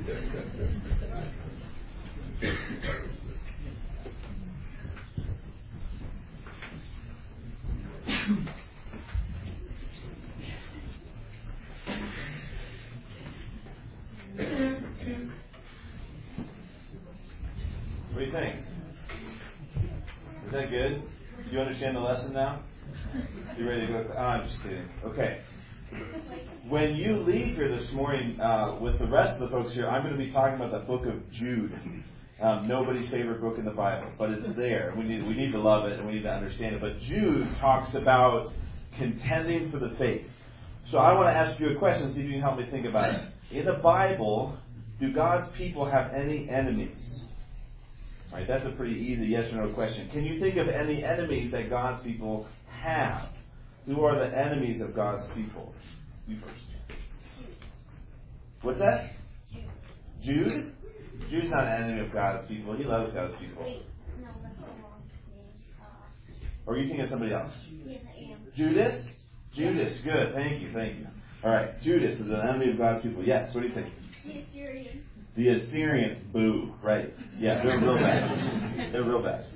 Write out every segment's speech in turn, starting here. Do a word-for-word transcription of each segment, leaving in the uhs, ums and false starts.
What do you think? Is that good? Do you understand the lesson now? You ready to go? Oh, I'm just kidding. Okay. When you leave here this morning uh, with the rest of the folks here, I'm going to be talking about the book of Jude. Um, nobody's favorite book in the Bible, but it's there. We need we need to love it and we need to understand it. But Jude talks about contending for the faith. So I want to ask you a question, see if you can help me think about it. In the Bible, do God's people have any enemies? All right, that's a pretty easy yes or no question. Can you think of any enemies that God's people have? Who are the enemies of God's people? You first. What's that? Jude. Jude? Jude's not an enemy of God's people. He loves God's people. Wait, no, that's the wrong name. Uh, or are you thinking of somebody else? yes, I am. Judas? Judas. Good. Thank you. Thank you. All right. Judas is an enemy of God's people. Yes. What do you think? The Assyrians. The Assyrians. Boo. Right. Yeah, they're real bad. They're real bad.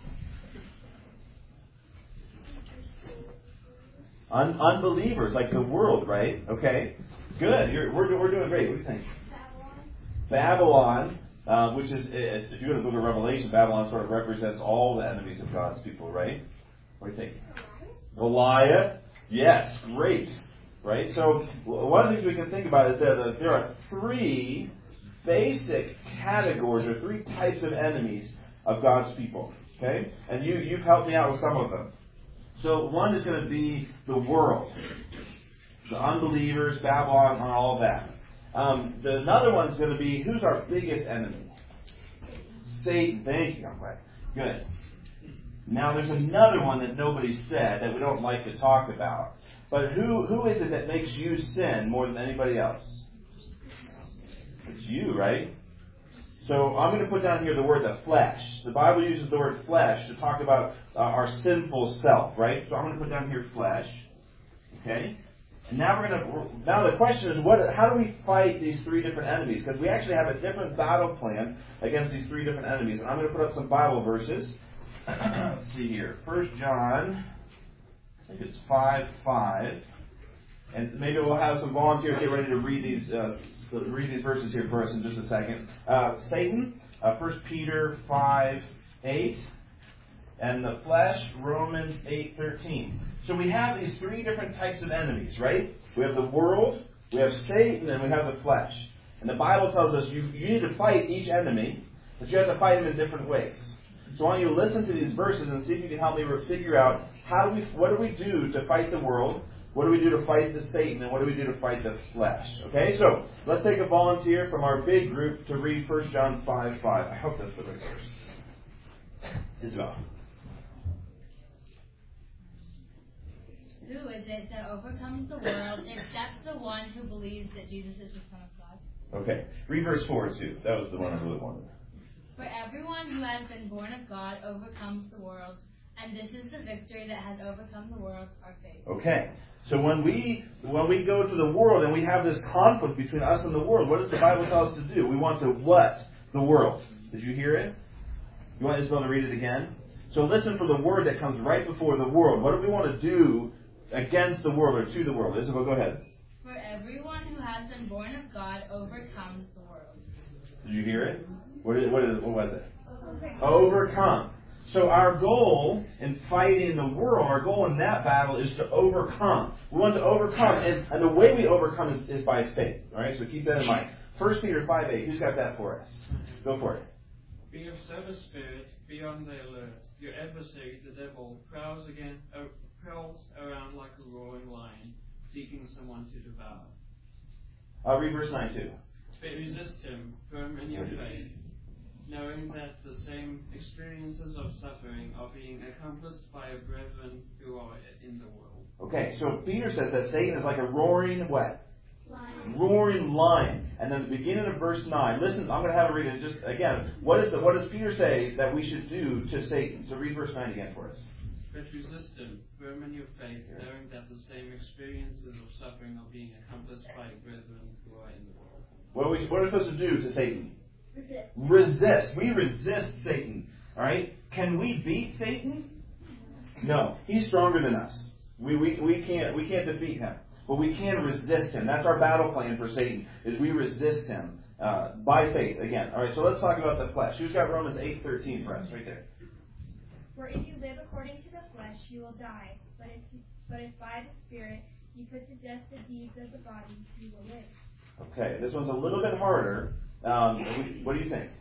Un- unbelievers, like the world, right? Okay. Good. You're, we're, we're doing great. What do you think? Babylon. Babylon, uh, which is, is, if you go to the book of Revelation, Babylon sort of represents all the enemies of God's people, right? What do you think? Goliath. Yes, great. Right? So, one of the things we can think about is that there are three basic categories, or three types of enemies of God's people. Okay? And you, you've helped me out with some of them. So, one is going to be the world. The unbelievers, Babylon, and all of that. Um, the, another one's going to be, who's our biggest enemy? Satan. Thank you. I'm glad. Good. Now, there's another one that nobody said that we don't like to talk about. But who who is it that makes you sin more than anybody else? It's you, right? So I'm going to put down here the word the flesh. The Bible uses the word flesh to talk about uh, our sinful self, right? So I'm going to put down here flesh. Okay? And now we're going to. Now the question is, what? How do we fight these three different enemies? Because we actually have a different battle plan against these three different enemies. And I'm going to put up some Bible verses. Let's see here. First John, I think it's five five, and maybe we'll have some volunteers get ready to read these uh, read these verses here for us in just a second. Uh, Satan, uh, First Peter five eight, and the flesh, Romans eight thirteen. So we have these three different types of enemies, right? We have the world, we have Satan, and we have the flesh. And the Bible tells us you, you need to fight each enemy, but you have to fight them in different ways. So I want you to listen to these verses and see if you can help me figure out how do we, what do we do to fight the world, what do we do to fight the Satan, and what do we do to fight the flesh. Okay, so let's take a volunteer from our big group to read First John five five. I hope that's the right verse. Isabel. Who is it that overcomes the world except the one who believes that Jesus is the Son of God? Okay, read verse four too. That was the one I really wanted. For everyone who has been born of God overcomes the world, and this is the victory that has overcome the world, our faith. Okay. So when we when we go to the world and we have this conflict between us and the world, what does the Bible tell us to do? We want to what? The world. Did you hear it? You want Isabel to read it again? So listen for the word that comes right before the world. What do we want to do against the world or to the world? Isabel, go ahead. For everyone who has been born of God overcomes the world. Did you hear it? What, is, what, is, what was it? Overcome. Overcome. So our goal in fighting the world, our goal in that battle is to overcome. We want to overcome, and, and the way we overcome is, is by faith. All right, so keep that in mind. First Peter five eight. Who's got that for us? Go for it. Be of sober spirit, be on the alert. Your adversary, the devil, prowls again, uh, prowls around like a roaring lion, seeking someone to devour. I'll read verse nine too. But resist him, firm in your faith, knowing that the same experiences of suffering are being accomplished by your brethren who are in the world. Okay, so Peter says that Satan is like a roaring what? Lion. Roaring lion. And then the beginning of verse nine. Listen, I'm going to have it read it just again. What is the what does Peter say that we should do to Satan? So read verse nine again for us. But resist him, firm in your faith, knowing that the same experiences of suffering are being accomplished by your brethren who are in the world. What are we, what are we supposed to do to Satan? Resist. Resist. We resist Satan. All right? Can we beat Satan? No. He's stronger than us. We, we, we can't we can't defeat him. But we can resist him. That's our battle plan for Satan, is we resist him uh, by faith. Again. All right, so let's talk about the flesh. Who's got Romans eight thirteen for us? Right there. For if you live according to the flesh, you will die. But if, but if by the Spirit you put to death the deeds of the body, you will live. Okay, this one's a little bit harder. Um, we, what do you think?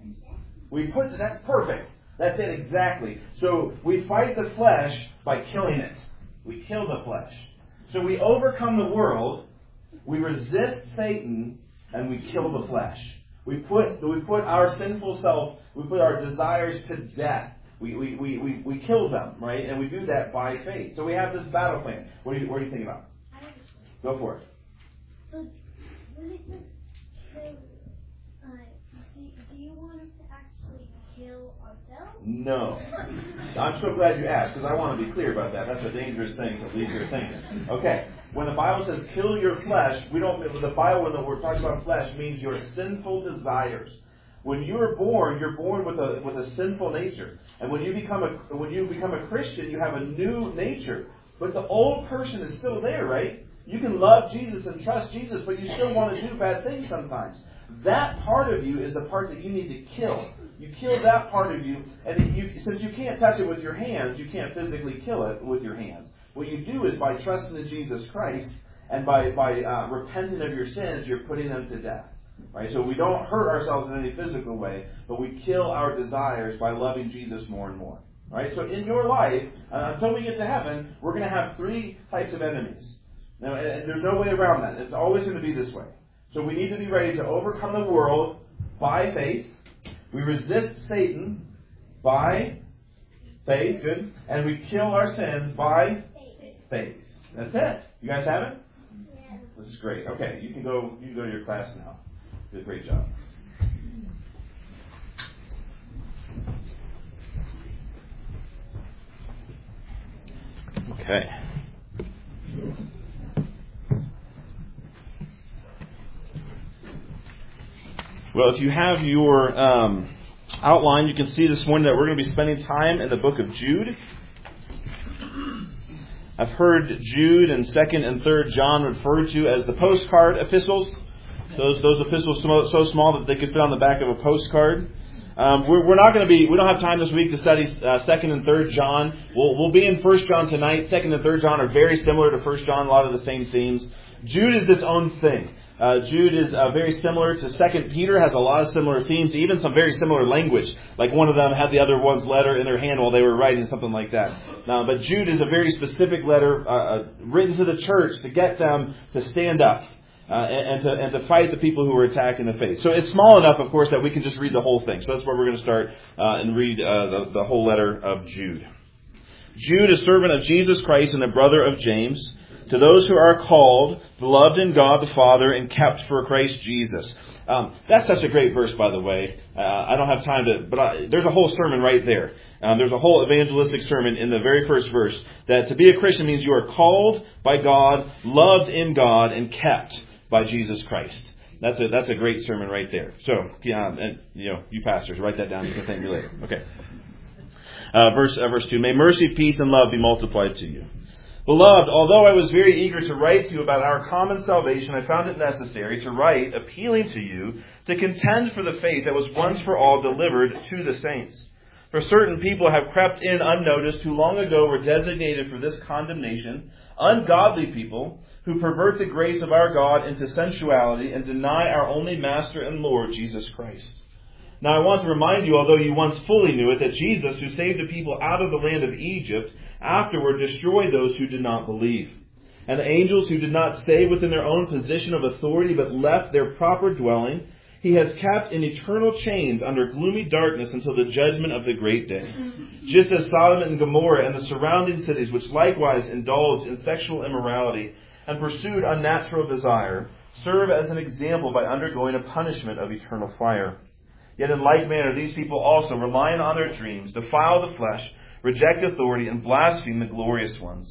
We put to, that's perfect. That's it exactly. So we fight the flesh by killing it. We kill the flesh. So we overcome the world. We resist Satan, and we kill the flesh. We put we put our sinful self. We put our desires to death. We we, we, we, we kill them, right? And we do that by faith. So we have this battle plan. What do you what do you think about? Go for it. So, when it says, so, uh, do, do you want us to actually kill ourselves? No. I'm so glad you asked, because I want to be clear about that. That's a dangerous thing to leave your thinking. Okay. When the Bible says kill your flesh, we don't. The Bible, when we're talking about flesh, means your sinful desires. When you're born, you're born with a with a sinful nature, and when you become a when you become a Christian, you have a new nature. But the old person is still there, right? You can love Jesus and trust Jesus, but you still want to do bad things sometimes. That part of you is the part that you need to kill. You kill that part of you, and you, since you can't touch it with your hands, you can't physically kill it with your hands. What you do is by trusting in Jesus Christ and by, by uh, repenting of your sins, you're putting them to death. Right? So we don't hurt ourselves in any physical way, but we kill our desires by loving Jesus more and more. Right? So in your life, uh, until we get to heaven, we're going to have three types of enemies. Now, and there's no way around that. It's always going to be this way. So we need to be ready to overcome the world by faith. We resist Satan by faith. Good. And we kill our sins by faith. That's it. You guys have it? Yeah. This is great. Okay, you can go. You can go to your class now. You did a great job. Okay. Well, if you have your um, outline, you can see this morning that we're going to be spending time in the book of Jude. I've heard Jude and second and third John referred to as the postcard epistles. Those those epistles so, so small that they could fit on the back of a postcard. Um, we're, we're not going to be. We don't have time this week to study uh, second and third John. We'll we'll be in First John tonight. Second and third John are very similar to First John. A lot of the same themes. Jude is its own thing. Uh, Jude is uh, very similar to Second Peter, has a lot of similar themes, even some very similar language. Like one of them had the other one's letter in their hand while they were writing, something like that. Uh, but Jude is a very specific letter uh, written to the church to get them to stand up uh, and, and to and to fight the people who are attacking the faith. So it's small enough, of course, that we can just read the whole thing. So that's where we're going to start uh, and read uh, the, the whole letter of Jude. Jude, a servant of Jesus Christ and a brother of James, to those who are called, beloved in God the Father, and kept for Christ Jesus. Um, that's such a great verse, by the way. Uh, I don't have time to, but I, there's a whole sermon right there. Um, there's a whole evangelistic sermon in the very first verse that to be a Christian means you are called by God, loved in God, and kept by Jesus Christ. That's a that's a great sermon right there. So, yeah, and you know, you pastors, write that down. You can thank me later. Okay. Uh, verse uh, verse two. May mercy, peace, and love be multiplied to you. Beloved, although I was very eager to write to you about our common salvation, I found it necessary to write, appealing to you, to contend for the faith that was once for all delivered to the saints. For certain people have crept in unnoticed who long ago were designated for this condemnation, ungodly people who pervert the grace of our God into sensuality and deny our only Master and Lord, Jesus Christ. Now I want to remind you, although you once fully knew it, that Jesus, who saved the people out of the land of Egypt, afterward destroyed those who did not believe. And the angels who did not stay within their own position of authority but left their proper dwelling, he has kept in eternal chains under gloomy darkness until the judgment of the great day. Just as Sodom and Gomorrah and the surrounding cities, which likewise indulged in sexual immorality and pursued unnatural desire, serve as an example by undergoing a punishment of eternal fire. Yet in like manner these people also, relying on their dreams, defile the flesh, reject authority, and blaspheme the glorious ones.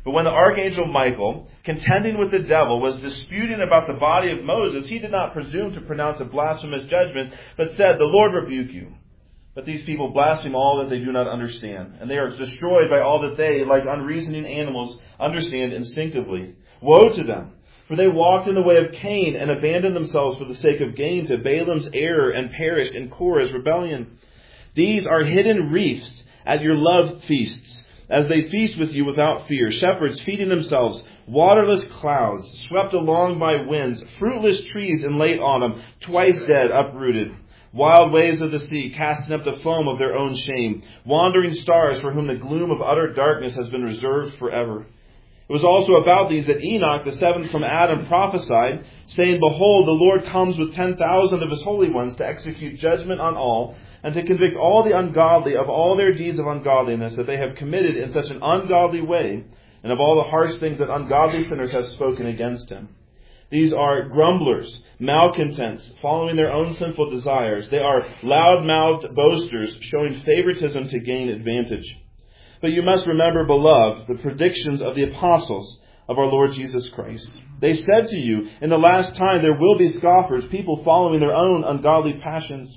But when the archangel Michael, contending with the devil, was disputing about the body of Moses, he did not presume to pronounce a blasphemous judgment, but said, "The Lord rebuke you." But these people blaspheme all that they do not understand, and they are destroyed by all that they, like unreasoning animals, understand instinctively. Woe to them! For they walked in the way of Cain and abandoned themselves for the sake of gain to Balaam's error and perished in Korah's rebellion. These are hidden reefs at your love feasts, as they feast with you without fear, shepherds feeding themselves, waterless clouds, swept along by winds, fruitless trees in late autumn, twice dead, uprooted, wild waves of the sea, casting up the foam of their own shame, wandering stars for whom the gloom of utter darkness has been reserved forever. It was also about these that Enoch, the seventh from Adam, prophesied, saying, "Behold, the Lord comes with ten thousand of his holy ones to execute judgment on all, and to convict all the ungodly of all their deeds of ungodliness that they have committed in such an ungodly way, and of all the harsh things that ungodly sinners have spoken against him." These are grumblers, malcontents, following their own sinful desires. They are loud-mouthed boasters, showing favoritism to gain advantage. But you must remember, beloved, the predictions of the apostles of our Lord Jesus Christ. They said to you, in the last time there will be scoffers, people following their own ungodly passions.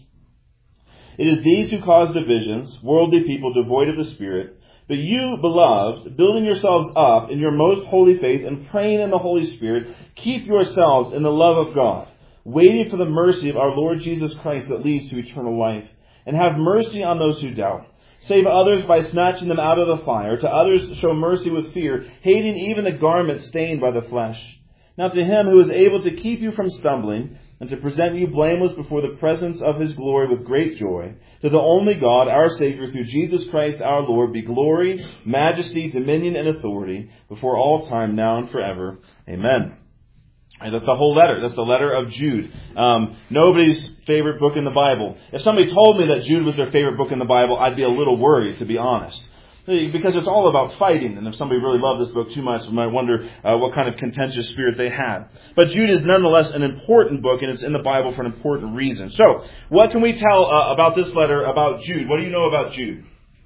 It is these who cause divisions, worldly people devoid of the Spirit. But you, beloved, building yourselves up in your most holy faith and praying in the Holy Spirit, keep yourselves in the love of God, waiting for the mercy of our Lord Jesus Christ that leads to eternal life. And have mercy on those who doubt. Save others by snatching them out of the fire. To others show mercy with fear, hating even the garment stained by the flesh. Now to him who is able to keep you from stumbling, and to present you blameless before the presence of his glory with great joy, to the only God, our Savior, through Jesus Christ our Lord, be glory, majesty, dominion, and authority, before all time, now and forever. Amen. And that's the whole letter. That's the letter of Jude. Um, nobody's favorite book in the Bible. If somebody told me that Jude was their favorite book in the Bible, I'd be a little worried, to be honest. Because it's all about fighting. And if somebody really loved this book too much, we might wonder uh, what kind of contentious spirit they had. But Jude is nonetheless an important book, and it's in the Bible for an important reason. So, what can we tell uh, about this letter about Jude? What do you know about Jude?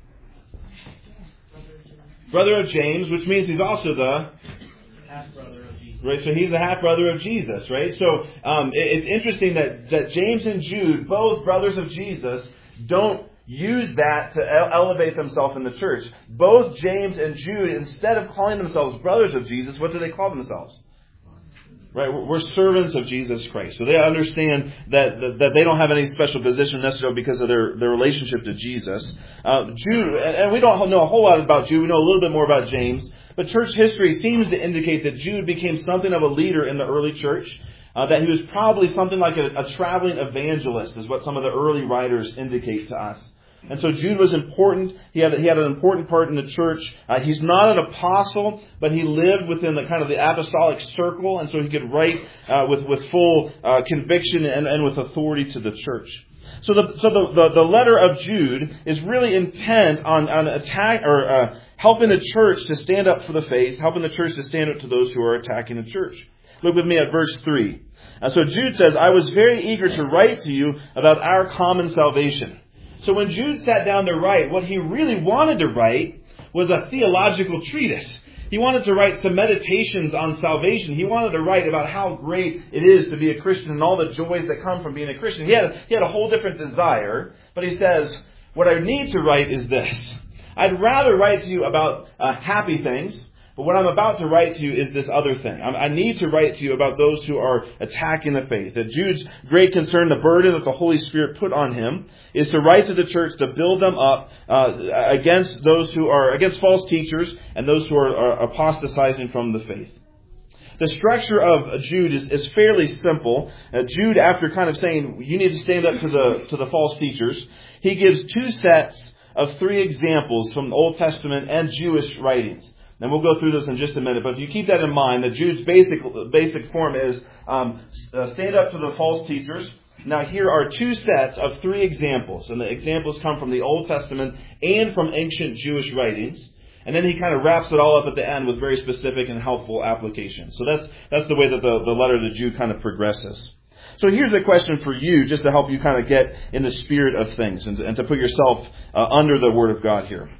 Brother of James, which means he's also the half-brother. Right, so he's the half-brother of Jesus, right? So um, it, it's interesting that, that James and Jude, both brothers of Jesus, don't use that to ele- elevate themselves in the church. Both James and Jude, instead of calling themselves brothers of Jesus, what do they call themselves? Right, we're servants of Jesus Christ. So they understand that, that, that they don't have any special position necessarily because of their, their relationship to Jesus. Uh, Jude, and, and we don't know a whole lot about Jude, we know a little bit more about James. But church history seems to indicate that Jude became something of a leader in the early church. Uh, that he was probably something like a, a traveling evangelist, is what some of the early writers indicate to us. And so Jude was important. He had he had an important part in the church. Uh, he's not an apostle, but he lived within the kind of the apostolic circle, and so he could write uh, with with full uh, conviction and, and with authority to the church. So the so the, the, the letter of Jude is really intent on on attack or uh, helping the church to stand up for the faith, helping the church to stand up to those who are attacking the church. Look with me at verse three. Uh, so Jude says, "I was very eager to write to you about our common salvation." So when Jude sat down to write, what he really wanted to write was a theological treatise. He wanted to write some meditations on salvation. He wanted to write about how great it is to be a Christian and all the joys that come from being a Christian. He had, he had a whole different desire, but he says, what I need to write is this. I'd rather write to you about uh, happy things, but what I'm about to write to you is this other thing. I need to write to you about those who are attacking the faith. That Jude's great concern, the burden that the Holy Spirit put on him, is to write to the church to build them up uh, against those who are, against false teachers and those who are, are apostatizing from the faith. The structure of Jude is, is fairly simple. Uh, Jude, after kind of saying, you need to stand up to the, to the false teachers, he gives two sets of three examples from the Old Testament and Jewish writings. And we'll go through this in just a minute, but if you keep that in mind, that Jude's basic basic form is um, uh, stand up to the false teachers. Now here are two sets of three examples, and the examples come from the Old Testament and from ancient Jewish writings. And then he kind of wraps it all up at the end with very specific and helpful applications. So that's that's the way that the, the letter to Jude kind of progresses. So here's a question for you, just to help you kind of get in the spirit of things and, and to put yourself uh, under the Word of God here.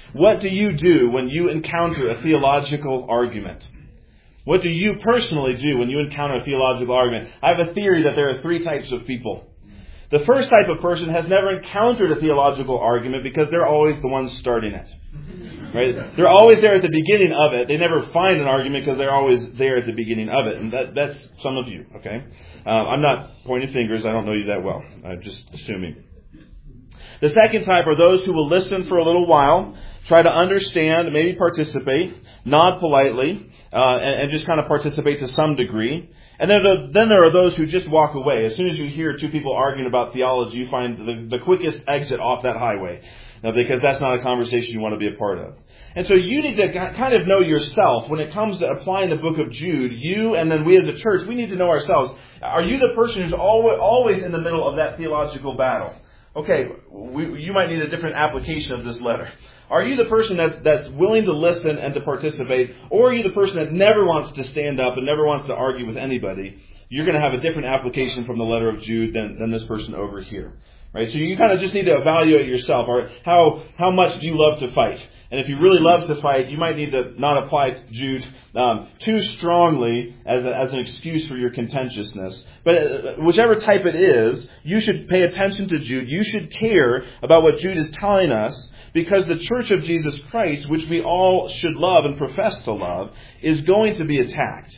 What do you do when you encounter a theological argument? What do you personally do when you encounter a theological argument? I have a theory that there are three types of people. The first type of person has never encountered a theological argument because they're always the ones starting it. Right? They're always there at the beginning of it. They never find an argument because they're always there at the beginning of it. And that, that's some of you, okay? Uh, I'm not pointing fingers. I don't know you that well. I'm just assuming. The second type are those who will listen for a little while, try to understand, maybe participate, nod politely, uh, and, and just kind of participate to some degree. And then, then there are those who just walk away. As soon as you hear two people arguing about theology, you find the, the quickest exit off that highway. Now, because that's not a conversation you want to be a part of. And so you need to kind of know yourself when it comes to applying the book of Jude. You and then we as a church, we need to know ourselves. Are you the person who's always, always in the middle of that theological battle? Okay, we, you might need a different application of this letter. Are you the person that, that's willing to listen and to participate? Or are you the person that never wants to stand up and never wants to argue with anybody? You're going to have a different application from the letter of Jude than, than this person over here. Right? So you kind of just need to evaluate yourself. Or how, how much do you love to fight? And if you really love to fight, you might need to not apply Jude um, too strongly as, a, as an excuse for your contentiousness. But uh, whichever type it is, you should pay attention to Jude. You should care about what Jude is telling us, because the Church of Jesus Christ, which we all should love and profess to love, is going to be attacked.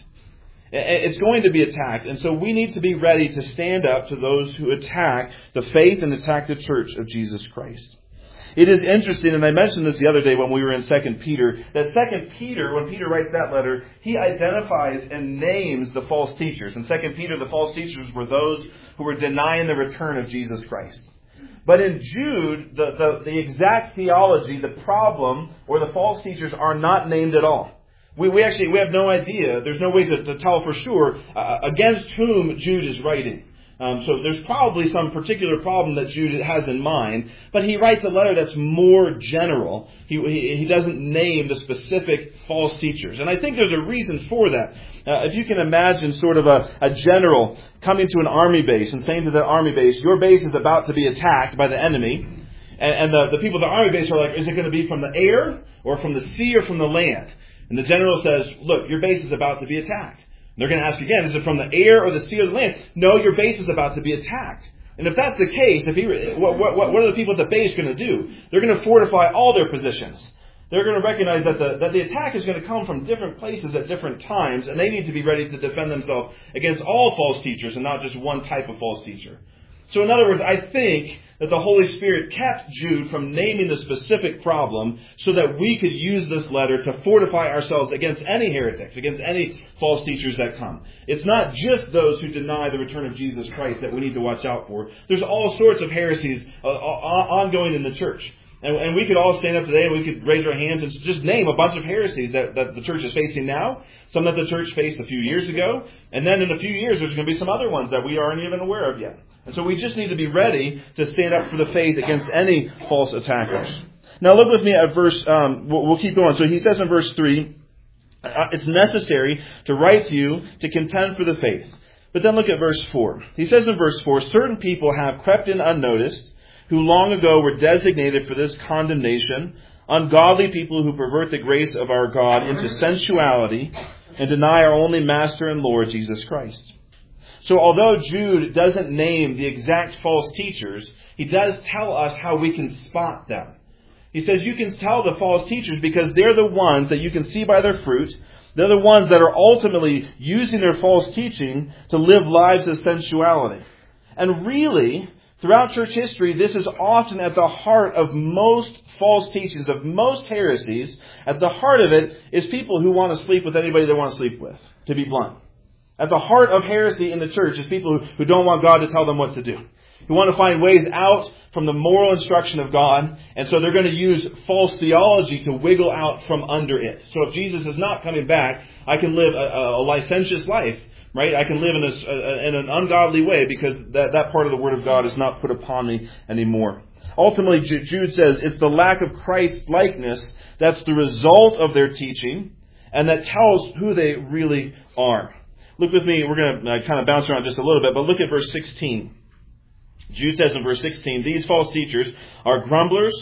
It's going to be attacked. And so we need to be ready to stand up to those who attack the faith and attack the Church of Jesus Christ. It is interesting, and I mentioned this the other day when we were in Second Peter, that Second Peter, when Peter writes that letter, he identifies and names the false teachers. In Second Peter, the false teachers were those who were denying the return of Jesus Christ. But in Jude, the, the, the exact theology, the problem, or the false teachers are not named at all. We, we actually we have no idea. There's no way to, to tell for sure uh, against whom Jude is writing. Um, so there's probably some particular problem that Jude has in mind, but he writes a letter that's more general. He, he, he doesn't name the specific false teachers. And I think there's a reason for that. Uh, if you can imagine sort of a, a general coming to an army base and saying to the army base, your base is about to be attacked by the enemy. And, and the, the people at the army base are like, is it going to be from the air or from the sea or from the land? And the general says, look, your base is about to be attacked. They're going to ask again, is it from the air or the sea or the land? No, your base is about to be attacked. And if that's the case, if he, what, what, what are the people at the base going to do? They're going to fortify all their positions. They're going to recognize that the, that the attack is going to come from different places at different times, and they need to be ready to defend themselves against all false teachers and not just one type of false teacher. So in other words, I think that the Holy Spirit kept Jude from naming the specific problem so that we could use this letter to fortify ourselves against any heretics, against any false teachers that come. It's not just those who deny the return of Jesus Christ that we need to watch out for. There's all sorts of heresies uh, ongoing in the church. And, and we could all stand up today and we could raise our hands and just name a bunch of heresies that, that the church is facing now, some that the church faced a few years ago, and then in a few years there's going to be some other ones that we aren't even aware of yet. And so we just need to be ready to stand up for the faith against any false attackers. Now look with me at verse, um, we'll, we'll keep going. So he says in verse three, uh, it's necessary to write to you to contend for the faith. But then look at verse four. He says in verse four, certain people have crept in unnoticed, who long ago were designated for this condemnation, ungodly people who pervert the grace of our God into sensuality and deny our only Master and Lord, Jesus Christ. So although Jude doesn't name the exact false teachers, he does tell us how we can spot them. He says you can tell the false teachers because they're the ones that you can see by their fruit. They're the ones that are ultimately using their false teaching to live lives of sensuality. And really, throughout church history, this is often at the heart of most false teachings, of most heresies. At the heart of it is people who want to sleep with anybody they want to sleep with, to be blunt. At the heart of heresy in the church is people who, who don't want God to tell them what to do, who want to find ways out from the moral instruction of God, and so they're going to use false theology to wiggle out from under it. So if Jesus is not coming back, I can live a, a licentious life. Right? I can live in, a, a, in an ungodly way because that, that part of the Word of God is not put upon me anymore. Ultimately, Jude says it's the lack of Christ-likeness that's the result of their teaching and that tells who they really are. Look with me, we're going to uh, kind of bounce around just a little bit, but look at verse sixteen. Jude says in verse sixteen, these false teachers are grumblers,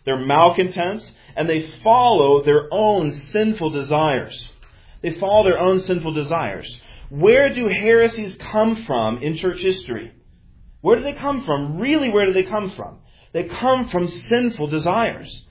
they're malcontents, and they follow their own sinful desires. They follow their own sinful desires. Where do heresies come from in church history? Where do they come from? Really, where do they come from? They come from sinful desires.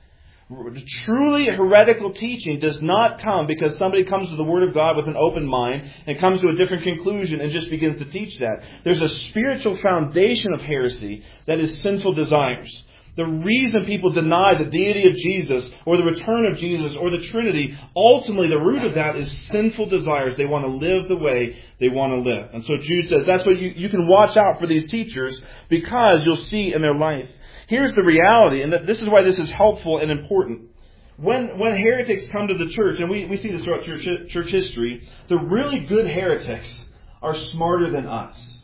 Truly heretical teaching does not come because somebody comes to the Word of God with an open mind and comes to a different conclusion and just begins to teach that. There's a spiritual foundation of heresy that is sinful desires. The reason people deny the deity of Jesus or the return of Jesus or the Trinity, ultimately the root of that is sinful desires. They want to live the way they want to live. And so Jude says that's what you, you can watch out for these teachers because you'll see in their life. Here's the reality, and that this is why this is helpful and important. When when heretics come to the church, and we, we see this throughout church, church history, the really good heretics are smarter than us.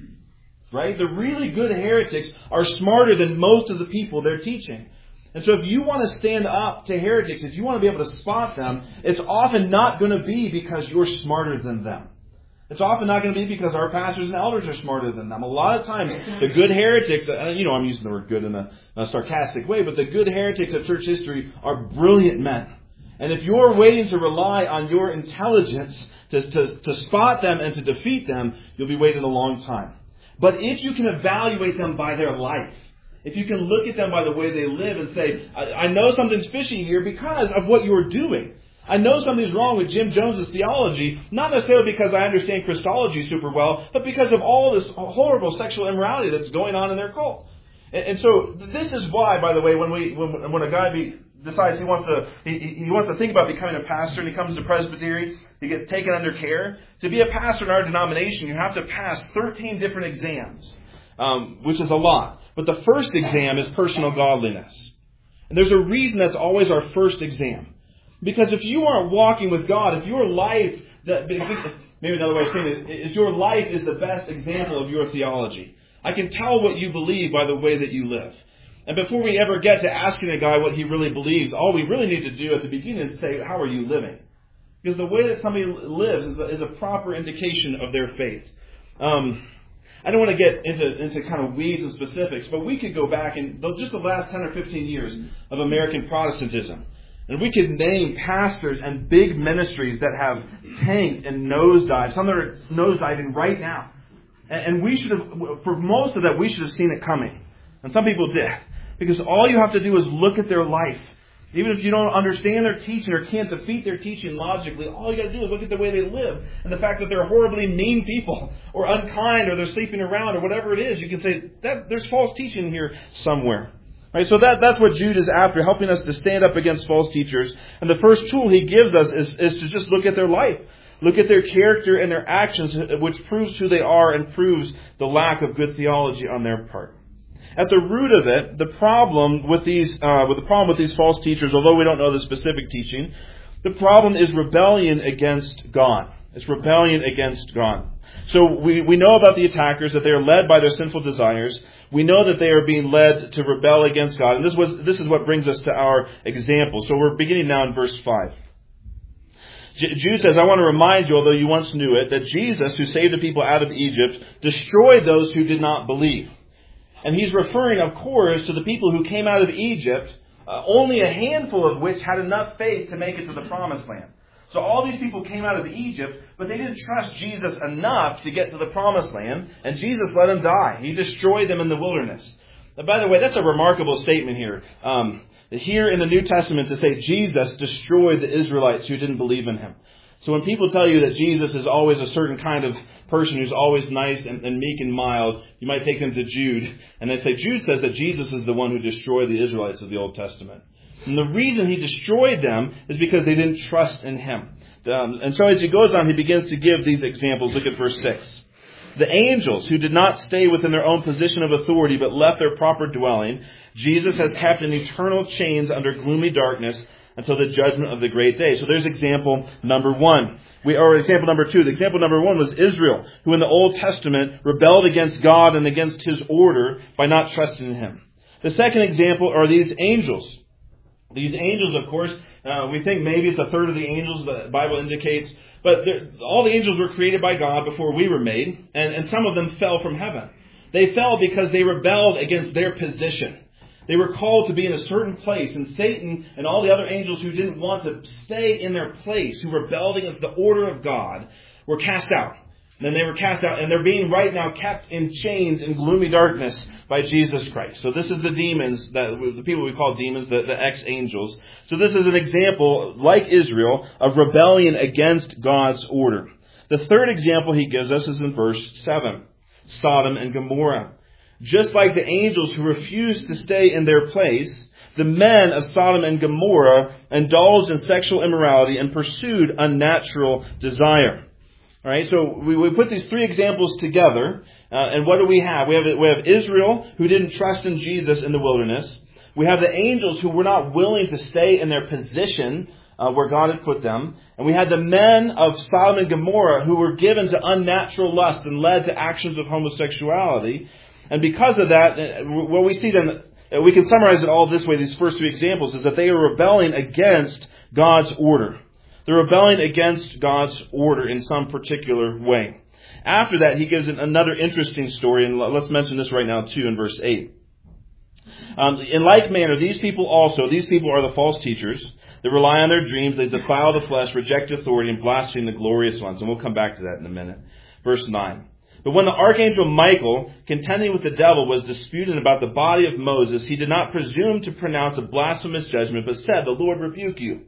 Right? The really good heretics are smarter than most of the people they're teaching. And so if you want to stand up to heretics, if you want to be able to spot them, it's often not going to be because you're smarter than them. It's often not going to be because our pastors and elders are smarter than them. A lot of times, the good heretics, and you know I'm using the word good in a, a sarcastic way, but the good heretics of church history are brilliant men. And if you're waiting to rely on your intelligence to, to, to spot them and to defeat them, you'll be waiting a long time. But if you can evaluate them by their life, if you can look at them by the way they live and say, I, I know something's fishy here because of what you're doing. I know something's wrong with Jim Jones's theology, not necessarily because I understand Christology super well, but because of all this horrible sexual immorality that's going on in their cult. And, and so this is why, by the way, when we when, when a guy be, decides he wants to he, he wants to think about becoming a pastor and he comes to Presbytery, he gets taken under care. To be a pastor in our denomination, you have to pass thirteen different exams, um, which is a lot. But the first exam is personal godliness. And there's a reason that's always our first exam. Because if you aren't walking with God, if your life, maybe another way of saying it, if your life is the best example of your theology, I can tell what you believe by the way that you live. And before we ever get to asking a guy what he really believes, all we really need to do at the beginning is say, how are you living? Because the way that somebody lives is a, is a proper indication of their faith. Um, I don't want to get into, into kind of weeds and specifics, but we could go back in just the last ten or fifteen years of American Protestantism. And we could name pastors and big ministries that have tanked and nosedived. Some that are nosediving right now. And, and we should have, for most of that, we should have seen it coming. And some people did. Because all you have to do is look at their life. Even if you don't understand their teaching or can't defeat their teaching logically, all you got to do is look at the way they live. And the fact that they're horribly mean people, or unkind, or they're sleeping around, or whatever it is, you can say, that there's false teaching here somewhere. Right, so that, that's what Jude is after, helping us to stand up against false teachers. And the first tool he gives us is, is to just look at their life. Look at their character and their actions, which proves who they are and proves the lack of good theology on their part. At the root of it, the problem with these, uh, with the problem with these false teachers, although we don't know the specific teaching, the problem is rebellion against God. It's rebellion against God. So we, we know about the attackers, that they are led by their sinful desires. We know that they are being led to rebel against God. And this was this is what brings us to our example. So we're beginning now in verse five. J- Jude says, I want to remind you, although you once knew it, that Jesus, who saved the people out of Egypt, destroyed those who did not believe. And he's referring, of course, to the people who came out of Egypt, uh, only a handful of which had enough faith to make it to the promised land. So all these people came out of Egypt, but they didn't trust Jesus enough to get to the promised land, and Jesus let them die. He destroyed them in the wilderness. Now, by the way, that's a remarkable statement here. Um, here in the New Testament to say Jesus destroyed the Israelites who didn't believe in him. So when people tell you that Jesus is always a certain kind of person who's always nice and, and meek and mild, you might take them to Jude, and they say Jude says that Jesus is the one who destroyed the Israelites of the Old Testament. And the reason he destroyed them is because they didn't trust in him. Um, and so as he goes on, he begins to give these examples. Look at verse six. The angels who did not stay within their own position of authority but left their proper dwelling, Jesus has kept in eternal chains under gloomy darkness until the judgment of the great day. So there's example number one. We, or example number two. The example number one was Israel, who in the Old Testament rebelled against God and against his order by not trusting in him. The second example are these angels. These angels, of course, uh, we think maybe it's a third of the angels, the Bible indicates, but all the angels were created by God before we were made, and, and some of them fell from heaven. They fell because they rebelled against their position. They were called to be in a certain place, and Satan and all the other angels who didn't want to stay in their place, who rebelled against the order of God, were cast out. And then they were cast out, and they're being right now kept in chains in gloomy darkness by Jesus Christ. So this is the demons, that the people we call demons, the, the ex-angels. So this is an example, like Israel, of rebellion against God's order. The third example he gives us is in verse seven, Sodom and Gomorrah. Just like the angels who refused to stay in their place, the men of Sodom and Gomorrah indulged in sexual immorality and pursued unnatural desire. All right, so we, we put these three examples together, uh, and what do we have? We have we have Israel, who didn't trust in Jesus in the wilderness. We have the angels who were not willing to stay in their position uh, where God had put them. And we had the men of Sodom and Gomorrah who were given to unnatural lust and led to actions of homosexuality. And because of that, what we see then, we can summarize it all this way, these first three examples, is that they are rebelling against God's order. They're rebelling against God's order in some particular way. After that, he gives another interesting story, and let's mention this right now too in verse eight. Um, in like manner, these people also, these people are the false teachers. They rely on their dreams, they defile the flesh, reject authority, and blaspheme the glorious ones. And we'll come back to that in a minute. Verse nine. But when the archangel Michael, contending with the devil, was disputing about the body of Moses, he did not presume to pronounce a blasphemous judgment, but said, "The Lord rebuke you."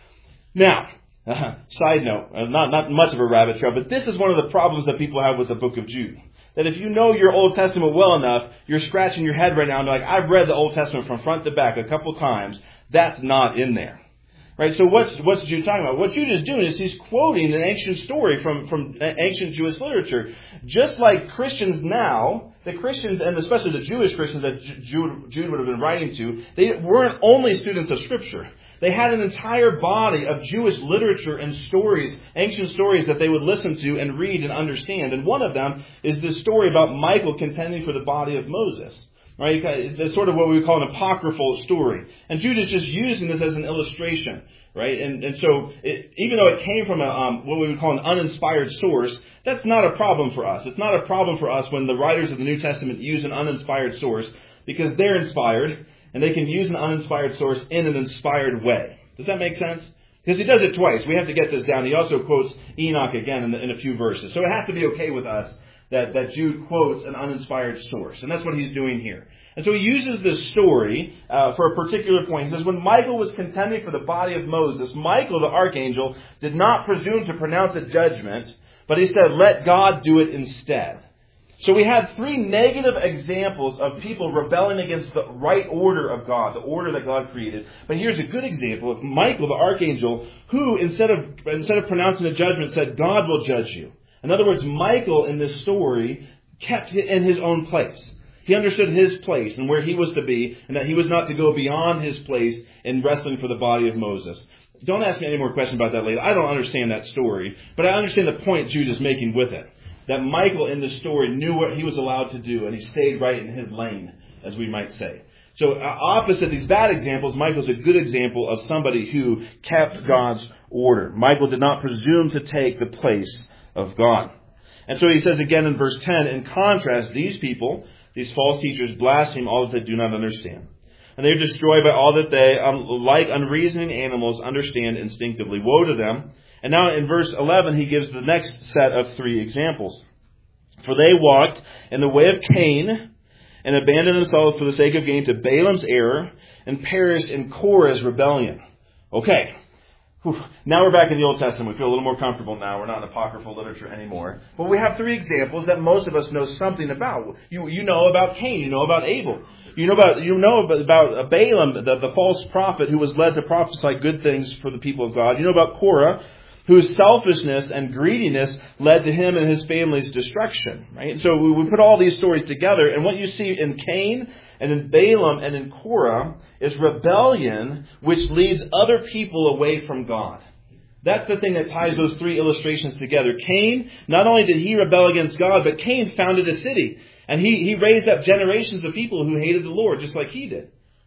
Now, uh, side note, uh, not, not much of a rabbit trail, but this is one of the problems that people have with the book of Jude. That if you know your Old Testament well enough, you're scratching your head right now and like, I've read the Old Testament from front to back a couple times. That's not in there. Right, so what's, what's Jude talking about? What Jude is doing is he's quoting an ancient story from, from ancient Jewish literature. Just like Christians now, the Christians, and especially the Jewish Christians that Jude, Jude would have been writing to, they weren't only students of Scripture. They had an entire body of Jewish literature and stories, ancient stories that they would listen to and read and understand. And one of them is this story about Michael contending for the body of Moses. Right? It's sort of what we would call an apocryphal story. And Jude is just using this as an illustration. Right? And, and so it, even though it came from a, um, what we would call an uninspired source, that's not a problem for us. It's not a problem for us when the writers of the New Testament use an uninspired source because they're inspired and they can use an uninspired source in an inspired way. Does that make sense? Because he does it twice. We have to get this down. He also quotes Enoch again in, the, in a few verses. So it has to be okay with us that, that Jude quotes an uninspired source. And that's what he's doing here. And so he uses this story uh, for a particular point. He says, when Michael was contending for the body of Moses, Michael, the archangel, did not presume to pronounce a judgment, but he said, let God do it instead. So we had three negative examples of people rebelling against the right order of God, the order that God created. But here's a good example of Michael, the archangel, who instead of instead of pronouncing a judgment said, God will judge you. In other words, Michael in this story kept it in his own place. He understood his place and where he was to be, and that he was not to go beyond his place in wrestling for the body of Moses. Don't ask me any more questions about that later. I don't understand that story, but I understand the point Jude is making with it. That Michael in this story knew what he was allowed to do, and he stayed right in his lane, as we might say. So uh, opposite these bad examples, Michael's a good example of somebody who kept God's order. Michael did not presume to take the place of God. And so he says again in verse ten, in contrast, these people, these false teachers, blaspheme all that they do not understand. And they are destroyed by all that they, um, like unreasoning animals, understand instinctively. Woe to them. And now in verse eleven, he gives the next set of three examples. For they walked in the way of Cain and abandoned themselves for the sake of gain to Balaam's error and perished in Korah's rebellion. Okay. Whew. Now we're back in the Old Testament. We feel a little more comfortable now. We're not in apocryphal literature anymore. But we have three examples that most of us know something about. You, you know about Cain. You know about Abel. You know about you know about, about Balaam, the, the false prophet who was led to prophesy good things for the people of God. You know about Korah, whose selfishness and greediness led to him and his family's destruction. Right? So we, we put all these stories together, and what you see in Cain and in Balaam and in Korah is rebellion, which leads other people away from God. That's the thing that ties those three illustrations together. Cain, not only did he rebel against God, but Cain founded a city. And he, he raised up generations of people who hated the Lord, just like he did.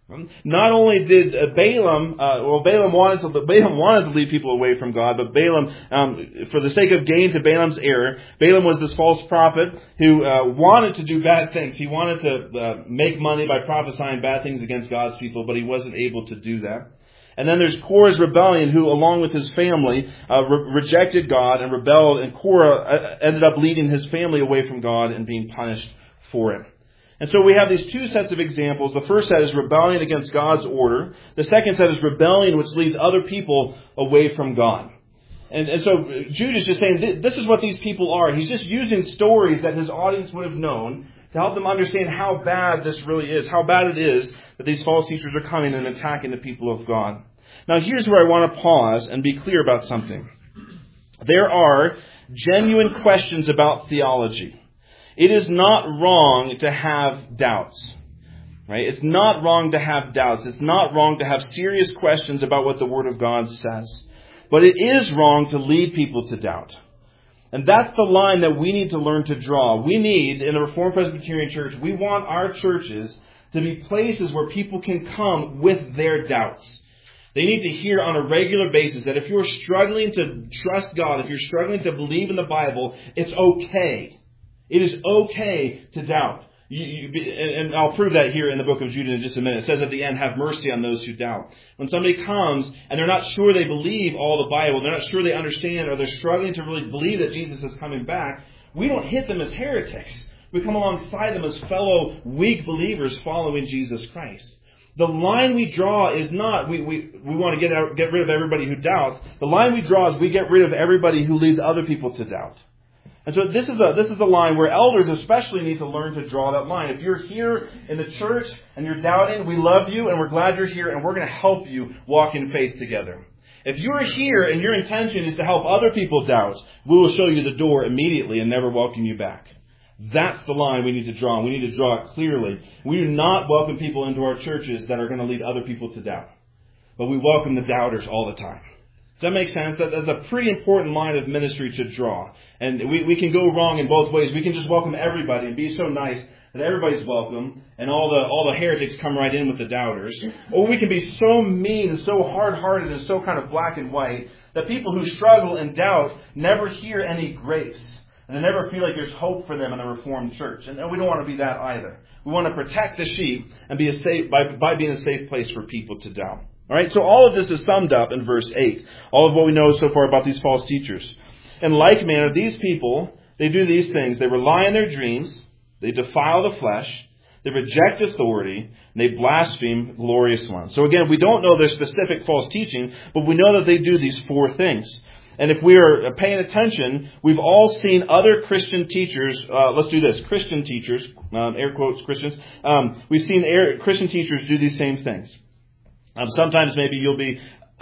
Not only did uh, Balaam, uh, well, Balaam wanted to Balaam wanted to lead people away from God, but Balaam, um, for the sake of gain to Balaam's error, Balaam was this false prophet who uh, wanted to do bad things. He wanted to uh, make money by prophesying bad things against God's people, but he wasn't able to do that. And then there's Korah's rebellion, who, along with his family, uh, re- rejected God and rebelled, and Korah ended up leading his family away from God and being punished for it. And so we have these two sets of examples. The first set is rebellion against God's order. The second set is rebellion, which leads other people away from God. And, and so Jude is just saying, this is what these people are. He's just using stories that his audience would have known to help them understand how bad this really is, how bad it is that these false teachers are coming and attacking the people of God. Now here's where I want to pause and be clear about something. There are genuine questions about theology. It is not wrong to have doubts, right? It's not wrong to have doubts. It's not wrong to have serious questions about what the Word of God says. But it is wrong to lead people to doubt. And that's the line that we need to learn to draw. We need, in the Reformed Presbyterian Church, we want our churches to be places where people can come with their doubts. They need to hear on a regular basis that if you're struggling to trust God, if you're struggling to believe in the Bible, it's okay. It is okay to doubt. You, you, and I'll prove that here in the book of Jude in just a minute. It says at the end, have mercy on those who doubt. When somebody comes and they're not sure they believe all the Bible, they're not sure they understand, or they're struggling to really believe that Jesus is coming back, we don't hit them as heretics. We come alongside them as fellow weak believers following Jesus Christ. The line we draw is not, we, we, we want to get out, get rid of everybody who doubts. The line we draw is we get rid of everybody who leads other people to doubt. And so this is a this is a line where elders especially need to learn to draw that line. If you're here in the church and you're doubting, we love you and we're glad you're here and we're going to help you walk in faith together. If you're here and your intention is to help other people doubt, we will show you the door immediately and never welcome you back. That's the line we need to draw. We need to draw it clearly. We do not welcome people into our churches that are going to lead other people to doubt. But we welcome the doubters all the time. Does that make sense? That, that's a pretty important line of ministry to draw. And we, we can go wrong in both ways. We can just welcome everybody and be so nice that everybody's welcome and all the all the heretics come right in with the doubters. Or we can be so mean and so hard-hearted and so kind of black and white that people who struggle and doubt never hear any grace. And they never feel like there's hope for them in a Reformed church. And we don't want to be that either. We want to protect the sheep and be a safe by, by being a safe place for people to doubt. All right, so all of this is summed up in verse eight. All of what we know so far about these false teachers. In like manner, these people, they do these things. They rely on their dreams. They defile the flesh. They reject authority. And they blaspheme glorious ones. So again, we don't know their specific false teaching, but we know that they do these four things. And if we are paying attention, we've all seen other Christian teachers, uh, let's do this, Christian teachers, um, air quotes, Christians, um, we've seen air, Christian teachers do these same things. Um, sometimes maybe you'll be,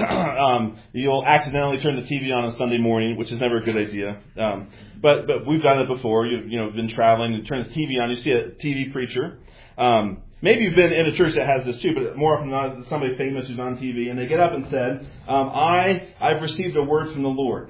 um, you'll accidentally turn the T V on on Sunday morning, which is never a good idea. Um, but, but we've done it before. You've, you know, been traveling and turn the T V on. You see a T V preacher. Um, maybe you've been in a church that has this too, but more often than not, it's somebody famous who's on T V, and they get up and said, um, I, I've received a word from the Lord.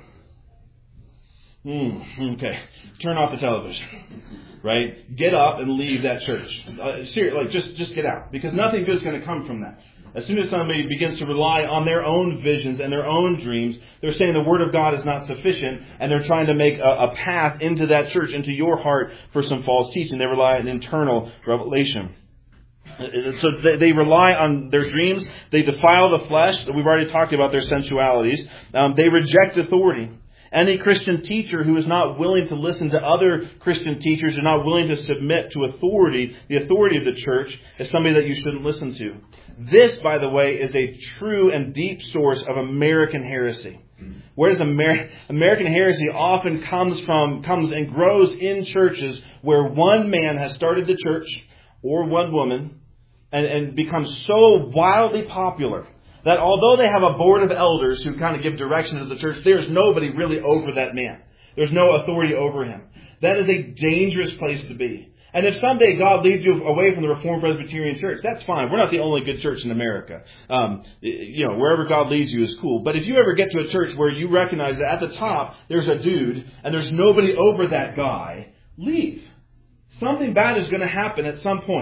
Hmm, okay. Turn off the television. Right? Get up and leave that church. Uh, seriously, like, just, just get out. Because nothing good is going to come from that. As soon as somebody begins to rely on their own visions and their own dreams, they're saying the Word of God is not sufficient, and they're trying to make a, a path into that church, into your heart, for some false teaching. They rely on internal revelation. So they, they rely on their dreams. They defile the flesh. We've already talked about their sensualities. Um, they reject authority. Any Christian teacher who is not willing to listen to other Christian teachers and not willing to submit to authority, the authority of the church, is somebody that you shouldn't listen to. This, by the way, is a true and deep source of American heresy. Whereas Amer- American heresy often comes from, comes and grows in churches where one man has started the church, or one woman, and, and becomes so wildly popular that although they have a board of elders who kind of give direction to the church, there's nobody really over that man. There's no authority over him. That is a dangerous place to be. And if someday God leads you away from the Reformed Presbyterian Church, that's fine. We're not the only good church in America. Um, you know, wherever God leads you is cool. But if you ever get to a church where you recognize that at the top there's a dude and there's nobody over that guy, leave. Something bad is going to happen at some point.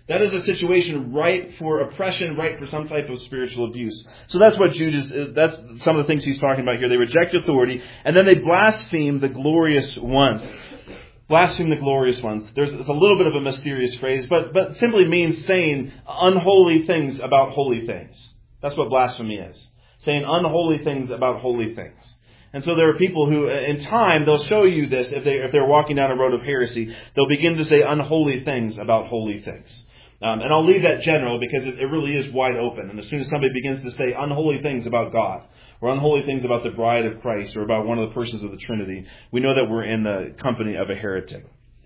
That is a situation ripe for oppression, ripe for some type of spiritual abuse. So that's what Jude is, that's some of the things he's talking about here. They reject authority, and then they blaspheme the glorious ones. Blaspheme the glorious ones. There's, it's a little bit of a mysterious phrase, but, but simply means saying unholy things about holy things. That's what blasphemy is. Saying unholy things about holy things. And so there are people who, in time, they'll show you this if, they, if they're walking down a road of heresy. They'll begin to say unholy things about holy things. Um, and I'll leave that general because it, it really is wide open. And as soon as somebody begins to say unholy things about God, or unholy things about the bride of Christ, or about one of the persons of the Trinity, we know that we're in the company of a heretic.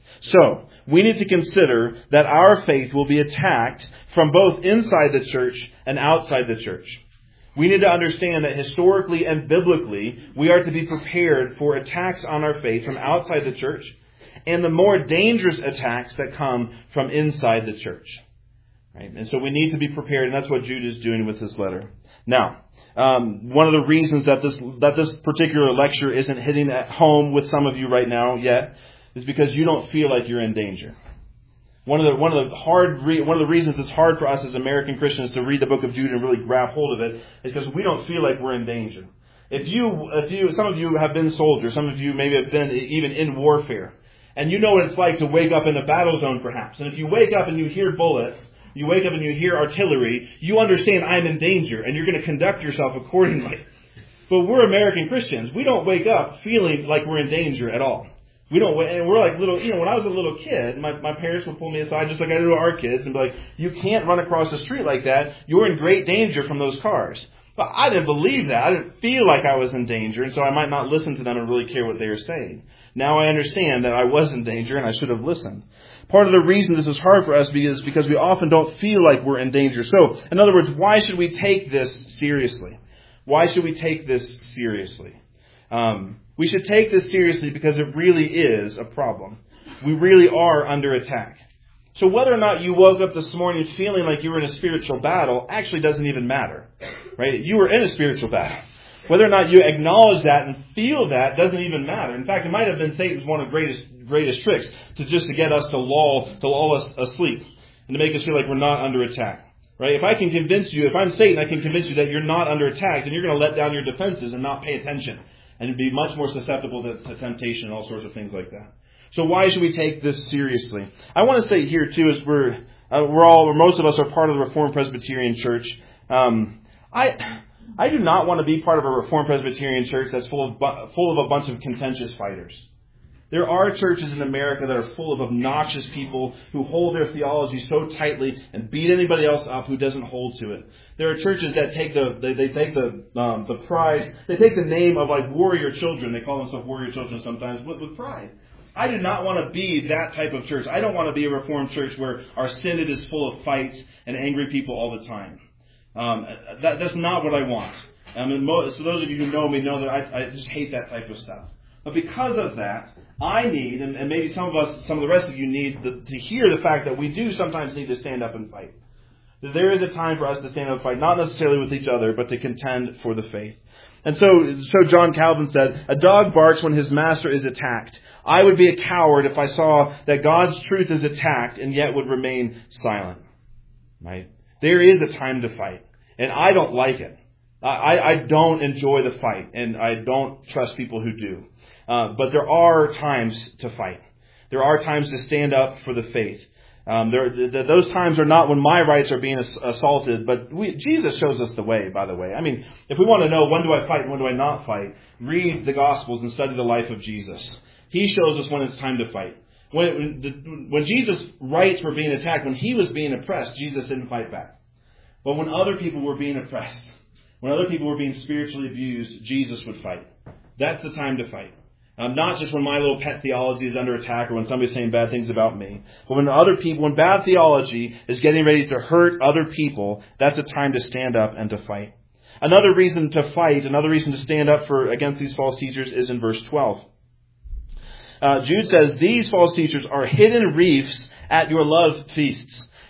So, we need to consider that our faith will be attacked from both inside the church and outside the church. We need to understand that historically and biblically, we are to be prepared for attacks on our faith from outside the church, and the more dangerous attacks that come from inside the church. Right? And so we need to be prepared, and that's what Jude is doing with this letter. Now, um, one of the reasons that this that this particular lecture isn't hitting at home with some of you right now yet is because you don't feel like you're in danger. One of the one of the hard re- one of the reasons it's hard for us as American Christians to read the book of Jude and really grab hold of it is because we don't feel like we're in danger. If you if you some of you have been soldiers, some of you maybe have been even in warfare, and you know what it's like to wake up in a battle zone perhaps. And if you wake up and you hear bullets, you wake up and you hear artillery, you understand I'm in danger, and you're going to conduct yourself accordingly. But we're American Christians. We don't wake up feeling like we're in danger at all. We don't, and we're like little, you know, when I was a little kid, my, my parents would pull me aside just like I do to our kids and be like, you can't run across the street like that. You're in great danger from those cars. But I didn't believe that. I didn't feel like I was in danger, and so I might not listen to them and really care what they were saying. Now I understand that I was in danger and I should have listened. Part of the reason this is hard for us is because we often don't feel like we're in danger. So, in other words, why should we take this seriously? Why should we take this seriously? Um, we should take this seriously because it really is a problem. We really are under attack. So whether or not you woke up this morning feeling like you were in a spiritual battle actually doesn't even matter. Right? You were in a spiritual battle. Whether or not you acknowledge that and feel that doesn't even matter. In fact, it might have been Satan's one of the greatest greatest tricks to just to get us to lull to lull us asleep and to make us feel like we're not under attack. Right? If I can convince you, if I'm Satan, I can convince you that you're not under attack, then you're going to let down your defenses and not pay attention and be much more susceptible to, to temptation and all sorts of things like that. So why should we take this seriously? I want to say here too, is we're uh, we're all, or most of us are part of the Reformed Presbyterian Church. Um, I. I do not want to be part of a Reformed Presbyterian church that's full of bu- full of a bunch of contentious fighters. There are churches in America that are full of obnoxious people who hold their theology so tightly and beat anybody else up who doesn't hold to it. There are churches that take the they, they take the um, the pride, they take the name of like warrior children. They call themselves warrior children sometimes with, with pride. I do not want to be that type of church. I don't want to be a Reformed church where our synod is full of fights and angry people all the time. Um, that, that's not what I want. I mean, most, so those of you who know me know that I, I just hate that type of stuff. But because of that, I need, and, and maybe some of us, some of the rest of you need the, to hear the fact that we do sometimes need to stand up and fight. That there is a time for us to stand up and fight, not necessarily with each other, but to contend for the faith. And so, so John Calvin said, a dog barks when his master is attacked. I would be a coward if I saw that God's truth is attacked and yet would remain silent. Right? There is a time to fight, and I don't like it. I, I don't enjoy the fight, and I don't trust people who do. Uh, but there are times to fight. There are times to stand up for the faith. Um, there, th- those times are not when my rights are being ass- assaulted, but we, Jesus shows us the way, by the way. I mean, if we want to know when do I fight and when do I not fight, read the Gospels and study the life of Jesus. He shows us when it's time to fight. When, when, the, when Jesus' rights were being attacked, when he was being oppressed, Jesus didn't fight back. But when other people were being oppressed, when other people were being spiritually abused, Jesus would fight. That's the time to fight. Um, not just when my little pet theology is under attack or when somebody's saying bad things about me. But when other people, when bad theology is getting ready to hurt other people, that's a time to stand up and to fight. Another reason to fight, another reason to stand up for against these false teachers is in verse twelve. Uh, Jude says, these false teachers are hidden reefs at your love feasts.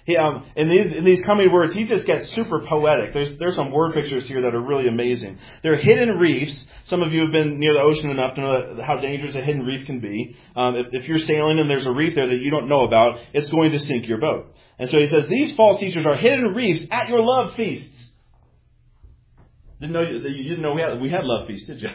He, um, in, these, in these coming words, he just gets super poetic. There's, there's some word pictures here that are really amazing. They're hidden reefs. Some of you have been near the ocean enough to know how dangerous a hidden reef can be. Um, if, if you're sailing and there's a reef there that you don't know about, it's going to sink your boat. And so he says, these false teachers are hidden reefs at your love feasts. Didn't know you, you didn't know we had we had love feasts, did you?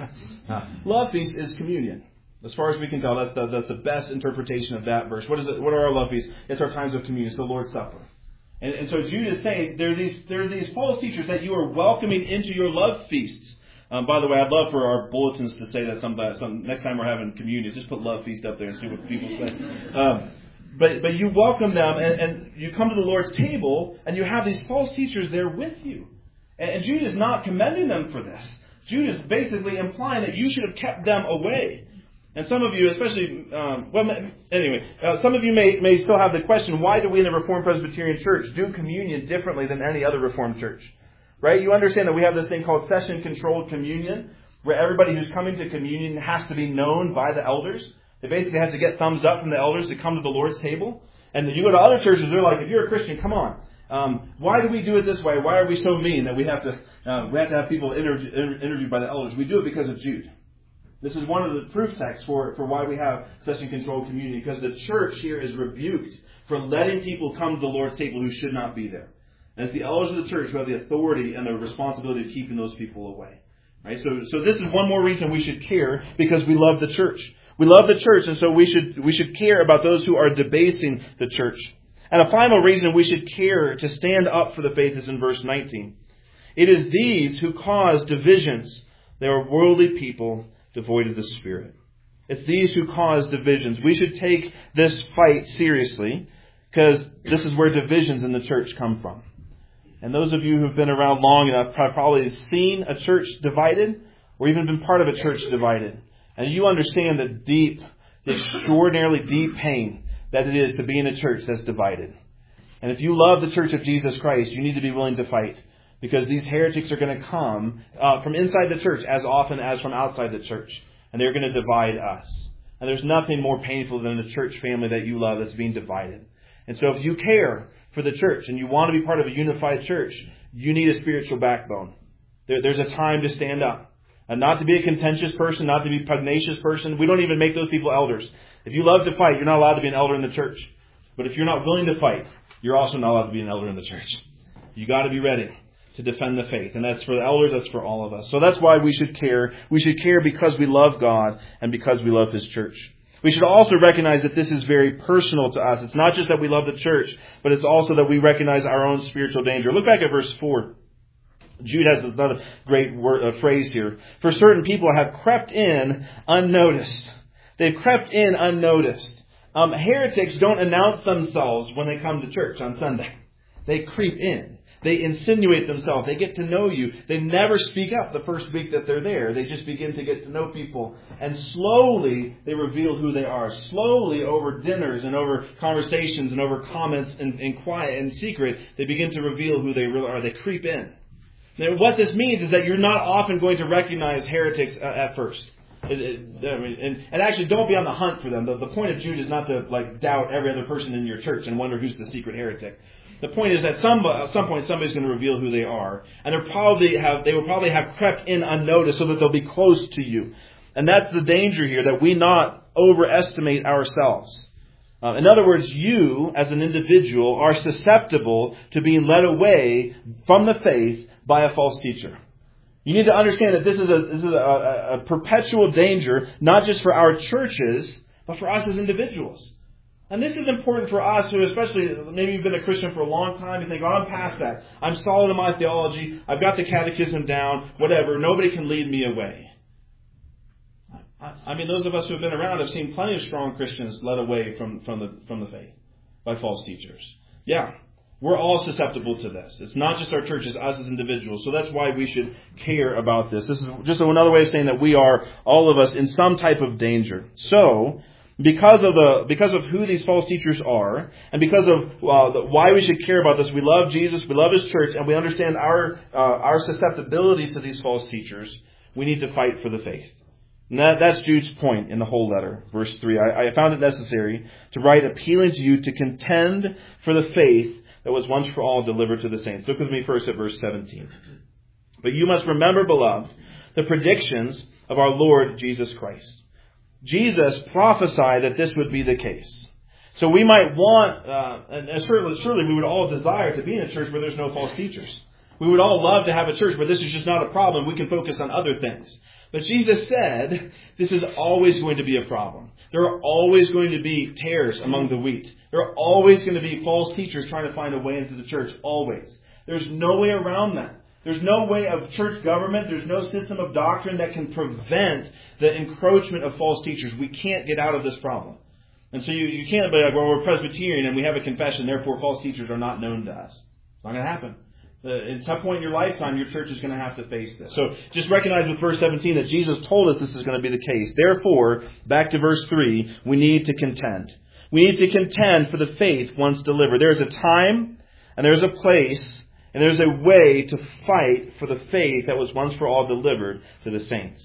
Love feast is communion. As far as we can tell, that's the, that's the best interpretation of that verse. What is it? What are our love feasts? It's our times of communion. It's the Lord's Supper. And, and so Jude is saying there are these there are these false teachers that you are welcoming into your love feasts. Um, by the way, I'd love for our bulletins to say that some, some next time we're having communion, just put love feast up there and see what people say. Um, but but you welcome them and, and you come to the Lord's table and you have these false teachers there with you. And, and Jude is not commending them for this. Jude is basically implying that you should have kept them away. And some of you, especially, um, well, anyway, uh, some of you may, may still have the question, why do we in the Reformed Presbyterian Church do communion differently than any other Reformed church? Right? You understand that we have this thing called session-controlled communion, where everybody who's coming to communion has to be known by the elders. They basically have to get thumbs up from the elders to come to the Lord's table. And you go to other churches, they're like, if you're a Christian, come on. Um, why do we do it this way? Why are we so mean that we have to uh, we have to have people interview, interviewed by the elders? We do it because of Jude. This is one of the proof texts for, for why we have session-controlled communion, because the church here is rebuked for letting people come to the Lord's table who should not be there. And it's the elders of the church who have the authority and the responsibility of keeping those people away. Right? So, so this is one more reason we should care, because we love the church. We love the church, and so we should we should care about those who are debasing the church. And a final reason we should care to stand up for the faith is in verse nineteen. It is these who cause divisions. They are worldly people devoid of the Spirit. It's these who cause divisions. We should take this fight seriously, because this is where divisions in the church come from. And those of you who have been around long enough have probably seen a church divided, or even been part of a church divided. And you understand the deep, the extraordinarily deep pain that it is to be in a church that's divided. And if you love the Church of Jesus Christ, you need to be willing to fight. Because these heretics are going to come uh, from inside the church as often as from outside the church. And they're going to divide us. And there's nothing more painful than a church family that you love that's being divided. And so if you care for the church and you want to be part of a unified church, you need a spiritual backbone. There, there's a time to stand up. And not to be a contentious person, not to be a pugnacious person. We don't even make those people elders. If you love to fight, you're not allowed to be an elder in the church. But if you're not willing to fight, you're also not allowed to be an elder in the church. You got to be ready to defend the faith. And that's for the elders, that's for all of us. So that's why we should care. We should care because we love God and because we love His church. We should also recognize that this is very personal to us. It's not just that we love the church, but it's also that we recognize our own spiritual danger. Look back at verse four. Jude has another great word, uh, phrase here. For certain people have crept in unnoticed. They've crept in unnoticed. Um, heretics don't announce themselves when they come to church on Sunday. They creep in. They insinuate themselves. They get to know you. They never speak up the first week that they're there. They just begin to get to know people. And slowly they reveal who they are. Slowly over dinners and over conversations and over comments in, in quiet and secret, they begin to reveal who they really are. They creep in. Now, what this means is that you're not often going to recognize heretics uh, at first. It, it, I mean, and, and actually, don't be on the hunt for them. The, the point of Jude is not to like doubt every other person in your church and wonder who's the secret heretic. The point is that some, at some point somebody's going to reveal who they are, and they'll probably have they will probably have crept in unnoticed so that they'll be close to you. And that's the danger here, that we not overestimate ourselves. Uh, in other words, you as an individual are susceptible to being led away from the faith by a false teacher. You need to understand that this is a this is a, a perpetual danger, not just for our churches, but for us as individuals. And this is important for us who, especially, maybe you've been a Christian for a long time, you think, oh, I'm past that. I'm solid in my theology. I've got the catechism down. Whatever. Nobody can lead me away. I mean, those of us who have been around have seen plenty of strong Christians led away from, from the from the faith by false teachers. Yeah, we're all susceptible to this. It's not just our churches, us as individuals. So that's why we should care about this. This is just another way of saying that we are, all of us, in some type of danger. So, because of the because of who these false teachers are, and because of uh, the, why we should care about this, we love Jesus, we love His church, and we understand our uh, our susceptibility to these false teachers. We need to fight for the faith. And that, that's Jude's point in the whole letter. Verse three, I, I found it necessary to write appealing to you to contend for the faith that was once for all delivered to the saints. Look with me first at verse seventeen. But you must remember, beloved, the predictions of our Lord Jesus Christ. Jesus prophesied that this would be the case. So we might want, uh, and certainly, surely we would all desire to be in a church where there's no false teachers. We would all love to have a church where this is just not a problem. We can focus on other things. But Jesus said this is always going to be a problem. There are always going to be tares among the wheat. There are always going to be false teachers trying to find a way into the church. Always. There's no way around that. There's no way of church government. There's no system of doctrine that can prevent the encroachment of false teachers. We can't get out of this problem. And so you, you can't be like, well, we're Presbyterian and we have a confession, therefore false teachers are not known to us. It's not going to happen. Uh, at some point in your lifetime, your church is going to have to face this. So just recognize with verse seventeen that Jesus told us this is going to be the case. Therefore, back to verse three, we need to contend. We need to contend for the faith once delivered. There is a time and there's a place and there's a way to fight for the faith that was once for all delivered to the saints.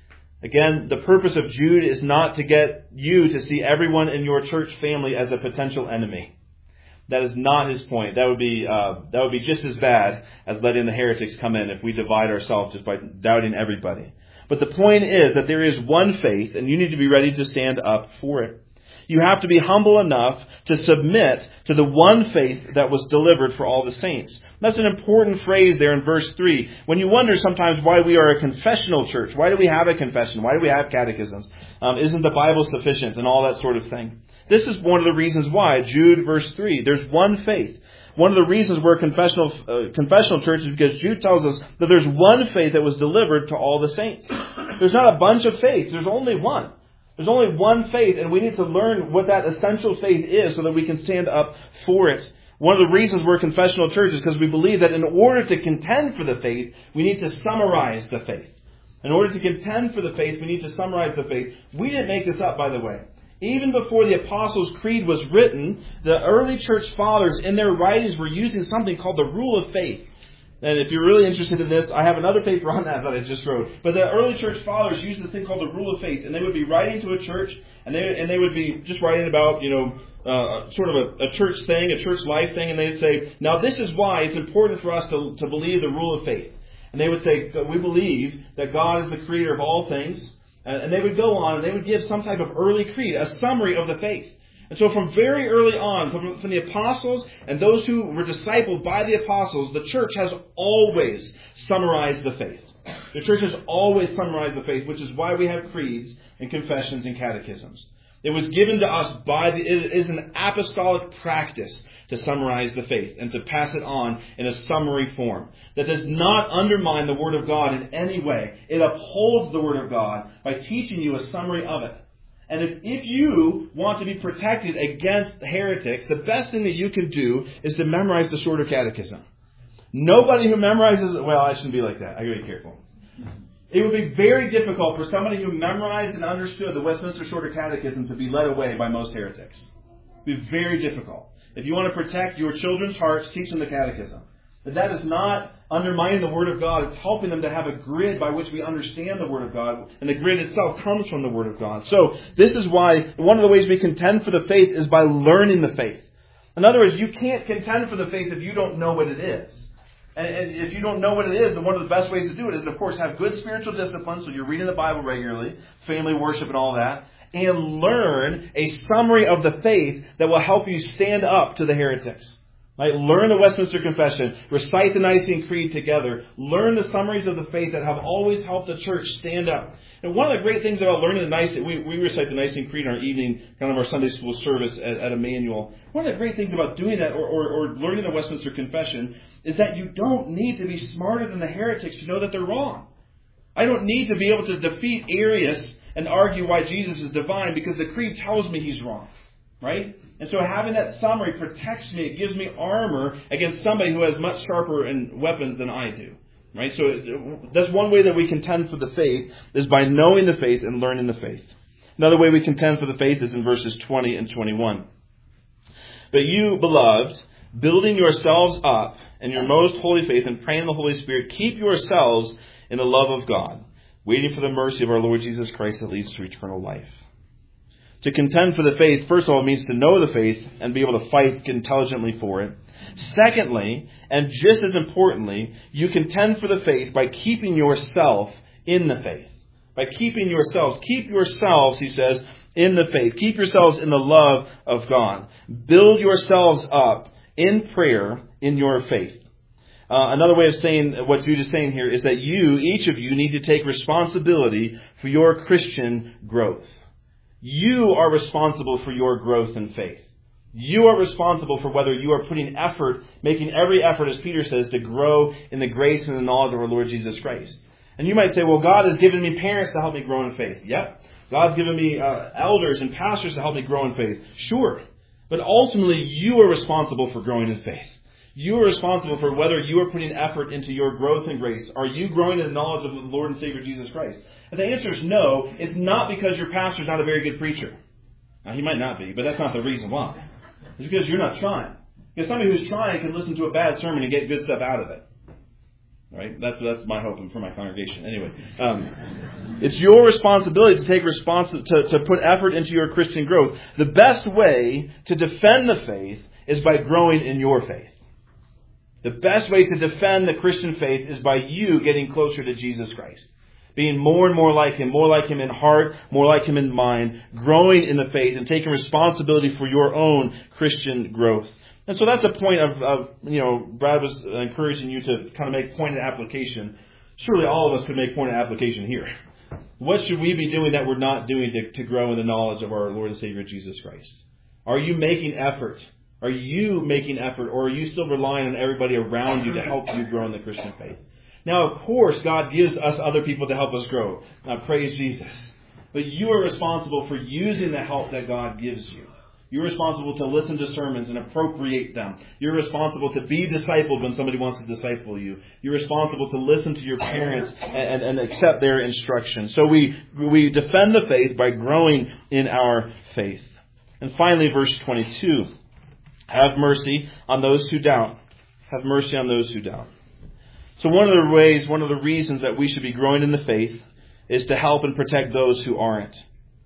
Again, the purpose of Jude is not to get you to see everyone in your church family as a potential enemy. That is not his point. That would be uh, that would be just as bad as letting the heretics come in if we divide ourselves just by doubting everybody. But the point is that there is one faith, and you need to be ready to stand up for it. You have to be humble enough to submit to the one faith that was delivered for all the saints. That's an important phrase there in verse three. When you wonder sometimes why we are a confessional church, why do we have a confession? Why do we have catechisms? Um, isn't the Bible sufficient and all that sort of thing? This is one of the reasons why. Jude verse three. There's one faith. One of the reasons we're a confessional, uh, confessional church is because Jude tells us that there's one faith that was delivered to all the saints. There's not a bunch of faiths. There's only one. There's only one faith, and we need to learn what that essential faith is so that we can stand up for it. One of the reasons we're a confessional church is because we believe that in order to contend for the faith, we need to summarize the faith. In order to contend for the faith, we need to summarize the faith. We didn't make this up, by the way. Even before the Apostles' Creed was written, the early church fathers in their writings were using something called the rule of faith. And if you're really interested in this, I have another paper on that that I just wrote. But the early church fathers used this thing called the rule of faith. And they would be writing to a church, and they and they would be just writing about, you know, uh, sort of a, a church thing, a church life thing. And they'd say, now this is why it's important for us to, to believe the rule of faith. And they would say, we believe that God is the creator of all things. And they would go on and they would give some type of early creed, a summary of the faith. And so from very early on, from, from the apostles and those who were discipled by the apostles, the church has always summarized the faith. The church has always summarized the faith, which is why we have creeds and confessions and catechisms. It was given to us by the, it is an apostolic practice to summarize the faith and to pass it on in a summary form. That does not undermine the Word of God in any way. It upholds the Word of God by teaching you a summary of it. And if, if you want to be protected against heretics, the best thing that you can do is to memorize the shorter catechism. Nobody who memorizes, well, I shouldn't be like that. I gotta be careful. It would be very difficult for somebody who memorized and understood the Westminster Shorter Catechism to be led away by most heretics. It would be very difficult. If you want to protect your children's hearts, teach them the catechism. But that is not undermining the Word of God. It's helping them to have a grid by which we understand the Word of God. And the grid itself comes from the Word of God. So this is why one of the ways we contend for the faith is by learning the faith. In other words, you can't contend for the faith if you don't know what it is. And, and if you don't know what it is, then one of the best ways to do it is, of course, have good spiritual discipline. So you're reading the Bible regularly, family worship and all that. And learn a summary of the faith that will help you stand up to the heretics. Right? Learn the Westminster Confession. Recite the Nicene Creed together. Learn the summaries of the faith that have always helped the church stand up. And one of the great things about learning the Nicene, we, we recite the Nicene Creed in our evening, kind of our Sunday school service at, at Emmanuel. One of the great things about doing that or, or, or learning the Westminster Confession is that you don't need to be smarter than the heretics to know that they're wrong. I don't need to be able to defeat Arius and argue why Jesus is divine because the Creed tells me he's wrong. Right? And so having that summary protects me. It gives me armor against somebody who has much sharper weapons than I do. Right? So that's one way that we contend for the faith is by knowing the faith and learning the faith. Another way we contend for the faith is in verses twenty and twenty-one. But you, beloved, building yourselves up in your most holy faith and praying in the Holy Spirit, keep yourselves in the love of God, waiting for the mercy of our Lord Jesus Christ that leads to eternal life. To contend for the faith, first of all, means to know the faith and be able to fight intelligently for it. Secondly, and just as importantly, you contend for the faith by keeping yourself in the faith. By keeping yourselves. Keep yourselves, he says, in the faith. Keep yourselves in the love of God. Build yourselves up in prayer in your faith. Uh, another way of saying what Jude is saying here is that you, each of you, need to take responsibility for your Christian growth. You are responsible for your growth in faith. You are responsible for whether you are putting effort, making every effort, as Peter says, to grow in the grace and the knowledge of our Lord Jesus Christ. And you might say, well, God has given me parents to help me grow in faith. Yep. God's given me uh, elders and pastors to help me grow in faith. Sure. But ultimately, you are responsible for growing in faith. You are responsible for whether you are putting effort into your growth in grace. Are you growing in the knowledge of the Lord and Savior Jesus Christ? And the answer is no. It's not because your pastor is not a very good preacher. Now, he might not be, but that's not the reason why. It's because you're not trying. Because somebody who's trying can listen to a bad sermon and get good stuff out of it. Right? That's that's my hope for my congregation. Anyway, um, it's your responsibility to take respons- to, to put effort into your Christian growth. The best way to defend the faith is by growing in your faith. The best way to defend the Christian faith is by you getting closer to Jesus Christ. Being more and more like Him, more like Him in heart, more like Him in mind, growing in the faith and taking responsibility for your own Christian growth. And so that's a point of, of, you know, Brad was encouraging you to kind of make pointed application. Surely all of us could make pointed application here. What should we be doing that we're not doing to, to grow in the knowledge of our Lord and Savior Jesus Christ? Are you making effort? Are you making effort, or are you still relying on everybody around you to help you grow in the Christian faith? Now, of course, God gives us other people to help us grow. Now, praise Jesus. But you are responsible for using the help that God gives you. You're responsible to listen to sermons and appropriate them. You're responsible to be discipled when somebody wants to disciple you. You're responsible to listen to your parents and, and, and accept their instruction. So we, we defend the faith by growing in our faith. And finally, verse twenty-two. Have mercy on those who doubt. Have mercy on those who doubt. So one of the ways, one of the reasons that we should be growing in the faith is to help and protect those who aren't.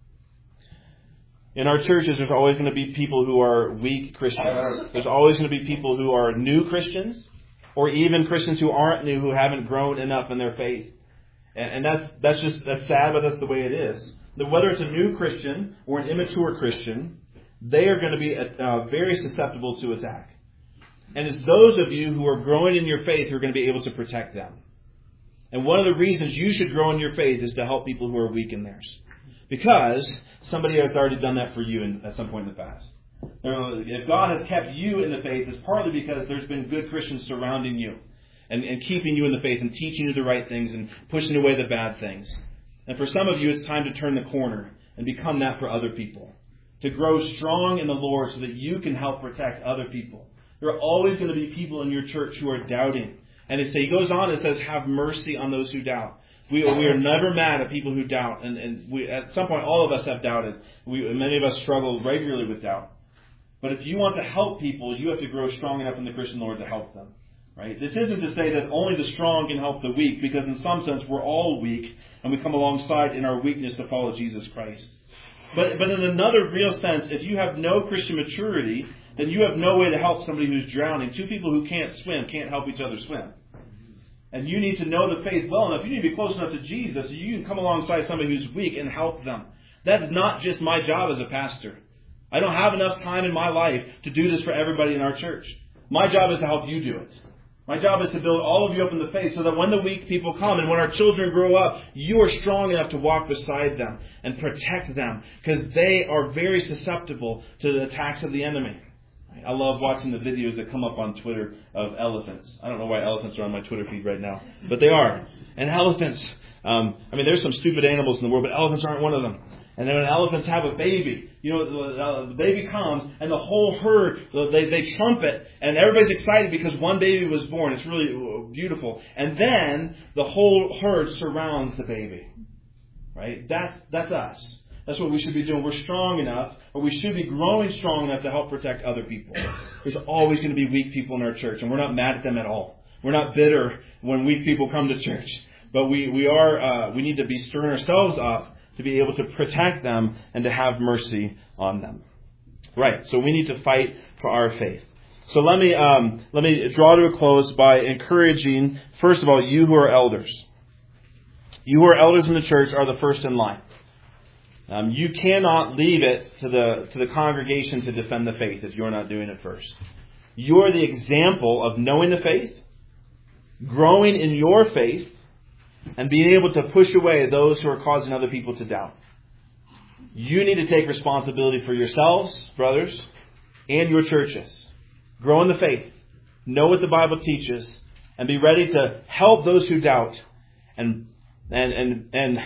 In our churches, there's always going to be people who are weak Christians. There's always going to be people who are new Christians, or even Christians who aren't new, who haven't grown enough in their faith. And that's that's just that's sad, but that's the way it is. That whether it's a new Christian or an immature Christian, they are going to be uh, very susceptible to attack. And it's those of you who are growing in your faith who are going to be able to protect them. And one of the reasons you should grow in your faith is to help people who are weak in theirs. Because somebody has already done that for you in, at some point in the past. Now, if God has kept you in the faith, it's partly because there's been good Christians surrounding you and, and keeping you in the faith and teaching you the right things and pushing away the bad things. And for some of you, it's time to turn the corner and become that for other people. To grow strong in the Lord so that you can help protect other people. There are always going to be people in your church who are doubting. And it, he goes on and says, have mercy on those who doubt. We, we are never mad at people who doubt. And, and we, at some point, all of us have doubted. We, many of us struggle regularly with doubt. But if you want to help people, you have to grow strong enough in the Christian Lord to help them. Right? This isn't to say that only the strong can help the weak, because in some sense we're all weak, and we come alongside in our weakness to follow Jesus Christ. But, but in another real sense, if you have no Christian maturity, then you have no way to help somebody who's drowning. Two people who can't swim can't help each other swim. And you need to know the faith well enough. You need to be close enough to Jesus so you can come alongside somebody who's weak and help them. That's not just my job as a pastor. I don't have enough time in my life to do this for everybody in our church. My job is to help you do it. My job is to build all of you up in the faith so that when the weak people come and when our children grow up, you are strong enough to walk beside them and protect them, because they are very susceptible to the attacks of the enemy. I love watching the videos that come up on Twitter of elephants. I don't know why elephants are on my Twitter feed right now, but they are. And elephants, um, I mean, there's some stupid animals in the world, but elephants aren't one of them. And then when elephants have a baby, you know, the baby comes and the whole herd, they, they trumpet and everybody's excited because one baby was born. It's really beautiful. And then the whole herd surrounds the baby. Right? That's, that's us. That's what we should be doing. We're strong enough, or we should be growing strong enough to help protect other people. There's always going to be weak people in our church, and we're not mad at them at all. We're not bitter when weak people come to church. But we, we are, uh, we need to be stirring ourselves up to be able to protect them and to have mercy on them. Right, so we need to fight for our faith. So let me um, let me draw to a close by encouraging, first of all, you who are elders. You who are elders in the church are the first in line. Um, you cannot leave it to the to the congregation to defend the faith if you're not doing it first. You are the example of knowing the faith, growing in your faith, and being able to push away those who are causing other people to doubt. You need to take responsibility for yourselves, brothers, and your churches. Grow in the faith, know what the Bible teaches, and be ready to help those who doubt, and and and and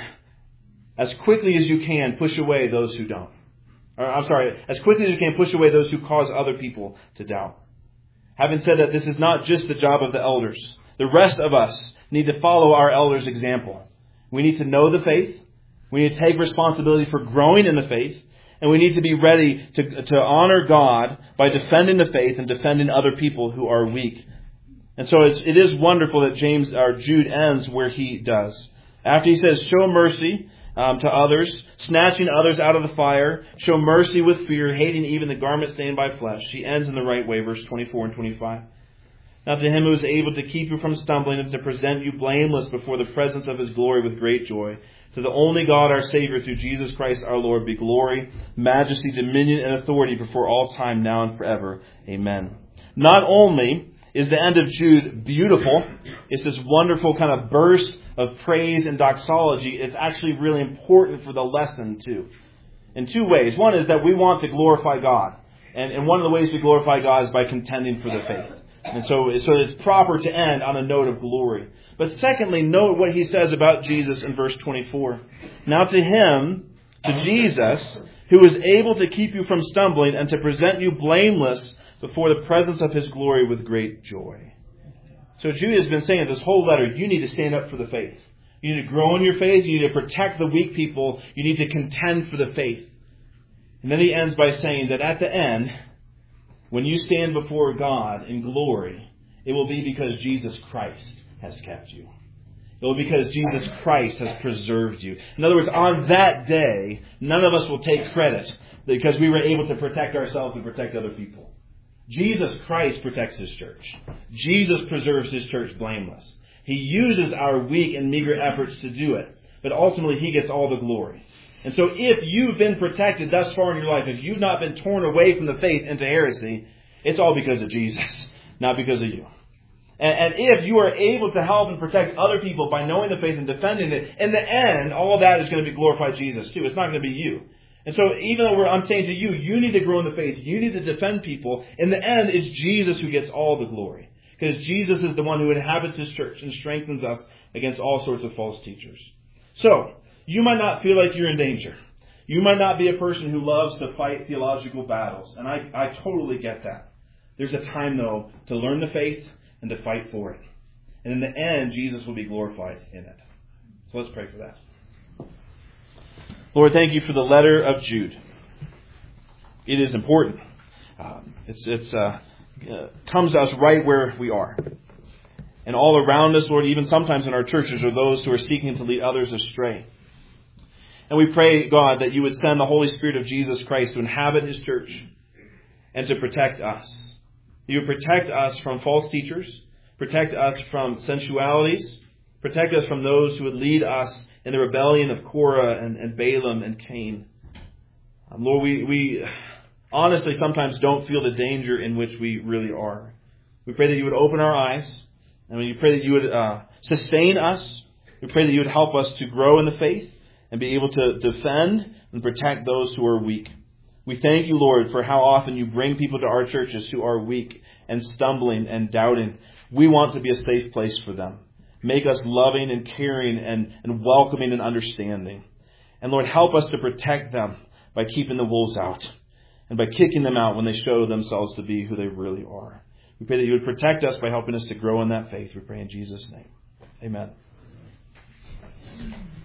as quickly as you can push away those who don't. Or, I'm sorry, as quickly as you can push away those who cause other people to doubt. Having said that, this is not just the job of the elders. The rest of us need to follow our elders' example. We need to know the faith. We need to take responsibility for growing in the faith. And we need to be ready to, to honor God by defending the faith and defending other people who are weak. And so it's, it is wonderful that James or Jude ends where he does. After he says, show mercy um, to others, snatching others out of the fire, show mercy with fear, hating even the garment stained by flesh. He ends in the right way, verse twenty-four and twenty-five. Now to him who is able to keep you from stumbling and to present you blameless before the presence of his glory with great joy, to the only God our Savior through Jesus Christ our Lord be glory, majesty, dominion, and authority before all time, now and forever. Amen. Not only is the end of Jude beautiful, it's this wonderful kind of burst of praise and doxology, it's actually really important for the lesson too. In two ways. One is that we want to glorify God. And, and one of the ways we glorify God is by contending for the faith. And so, so it's proper to end on a note of glory. But secondly, note what he says about Jesus in verse twenty-four. Now to him, to Jesus, who is able to keep you from stumbling and to present you blameless before the presence of his glory with great joy. So Jude has been saying this whole letter, you need to stand up for the faith. You need to grow in your faith. You need to protect the weak people. You need to contend for the faith. And then he ends by saying that at the end, when you stand before God in glory, it will be because Jesus Christ has kept you. It will be because Jesus Christ has preserved you. In other words, on that day, none of us will take credit because we were able to protect ourselves and protect other people. Jesus Christ protects his church. Jesus preserves his church blameless. He uses our weak and meager efforts to do it, but ultimately he gets all the glory. And so if you've been protected thus far in your life, if you've not been torn away from the faith into heresy, it's all because of Jesus, not because of you. And, and if you are able to help and protect other people by knowing the faith and defending it, in the end, all of that is going to be glorify Jesus too. It's not going to be you. And so even though we're, I'm saying to you, you need to grow in the faith. You need to defend people. In the end, it's Jesus who gets all the glory. Because Jesus is the one who inhabits his church and strengthens us against all sorts of false teachers. So, you might not feel like you're in danger. You might not be a person who loves to fight theological battles. And I, I totally get that. There's a time, though, to learn the faith and to fight for it. And in the end, Jesus will be glorified in it. So let's pray for that. Lord, thank you for the letter of Jude. It is important. Um, it's it's uh, uh, comes to us right where we are. And all around us, Lord, even sometimes in our churches, are those who are seeking to lead others astray. And we pray, God, that you would send the Holy Spirit of Jesus Christ to inhabit his church and to protect us. You would protect us from false teachers, protect us from sensualities, protect us from those who would lead us in the rebellion of Korah and, and Balaam and Cain. Um, Lord, we, we honestly sometimes don't feel the danger in which we really are. We pray that you would open our eyes, and we pray that you would uh, sustain us. We pray that you would help us to grow in the faith and be able to defend and protect those who are weak. We thank you, Lord, for how often you bring people to our churches who are weak and stumbling and doubting. We want to be a safe place for them. Make us loving and caring and, and welcoming and understanding. And Lord, help us to protect them by keeping the wolves out and by kicking them out when they show themselves to be who they really are. We pray that you would protect us by helping us to grow in that faith. We pray in Jesus' name. Amen.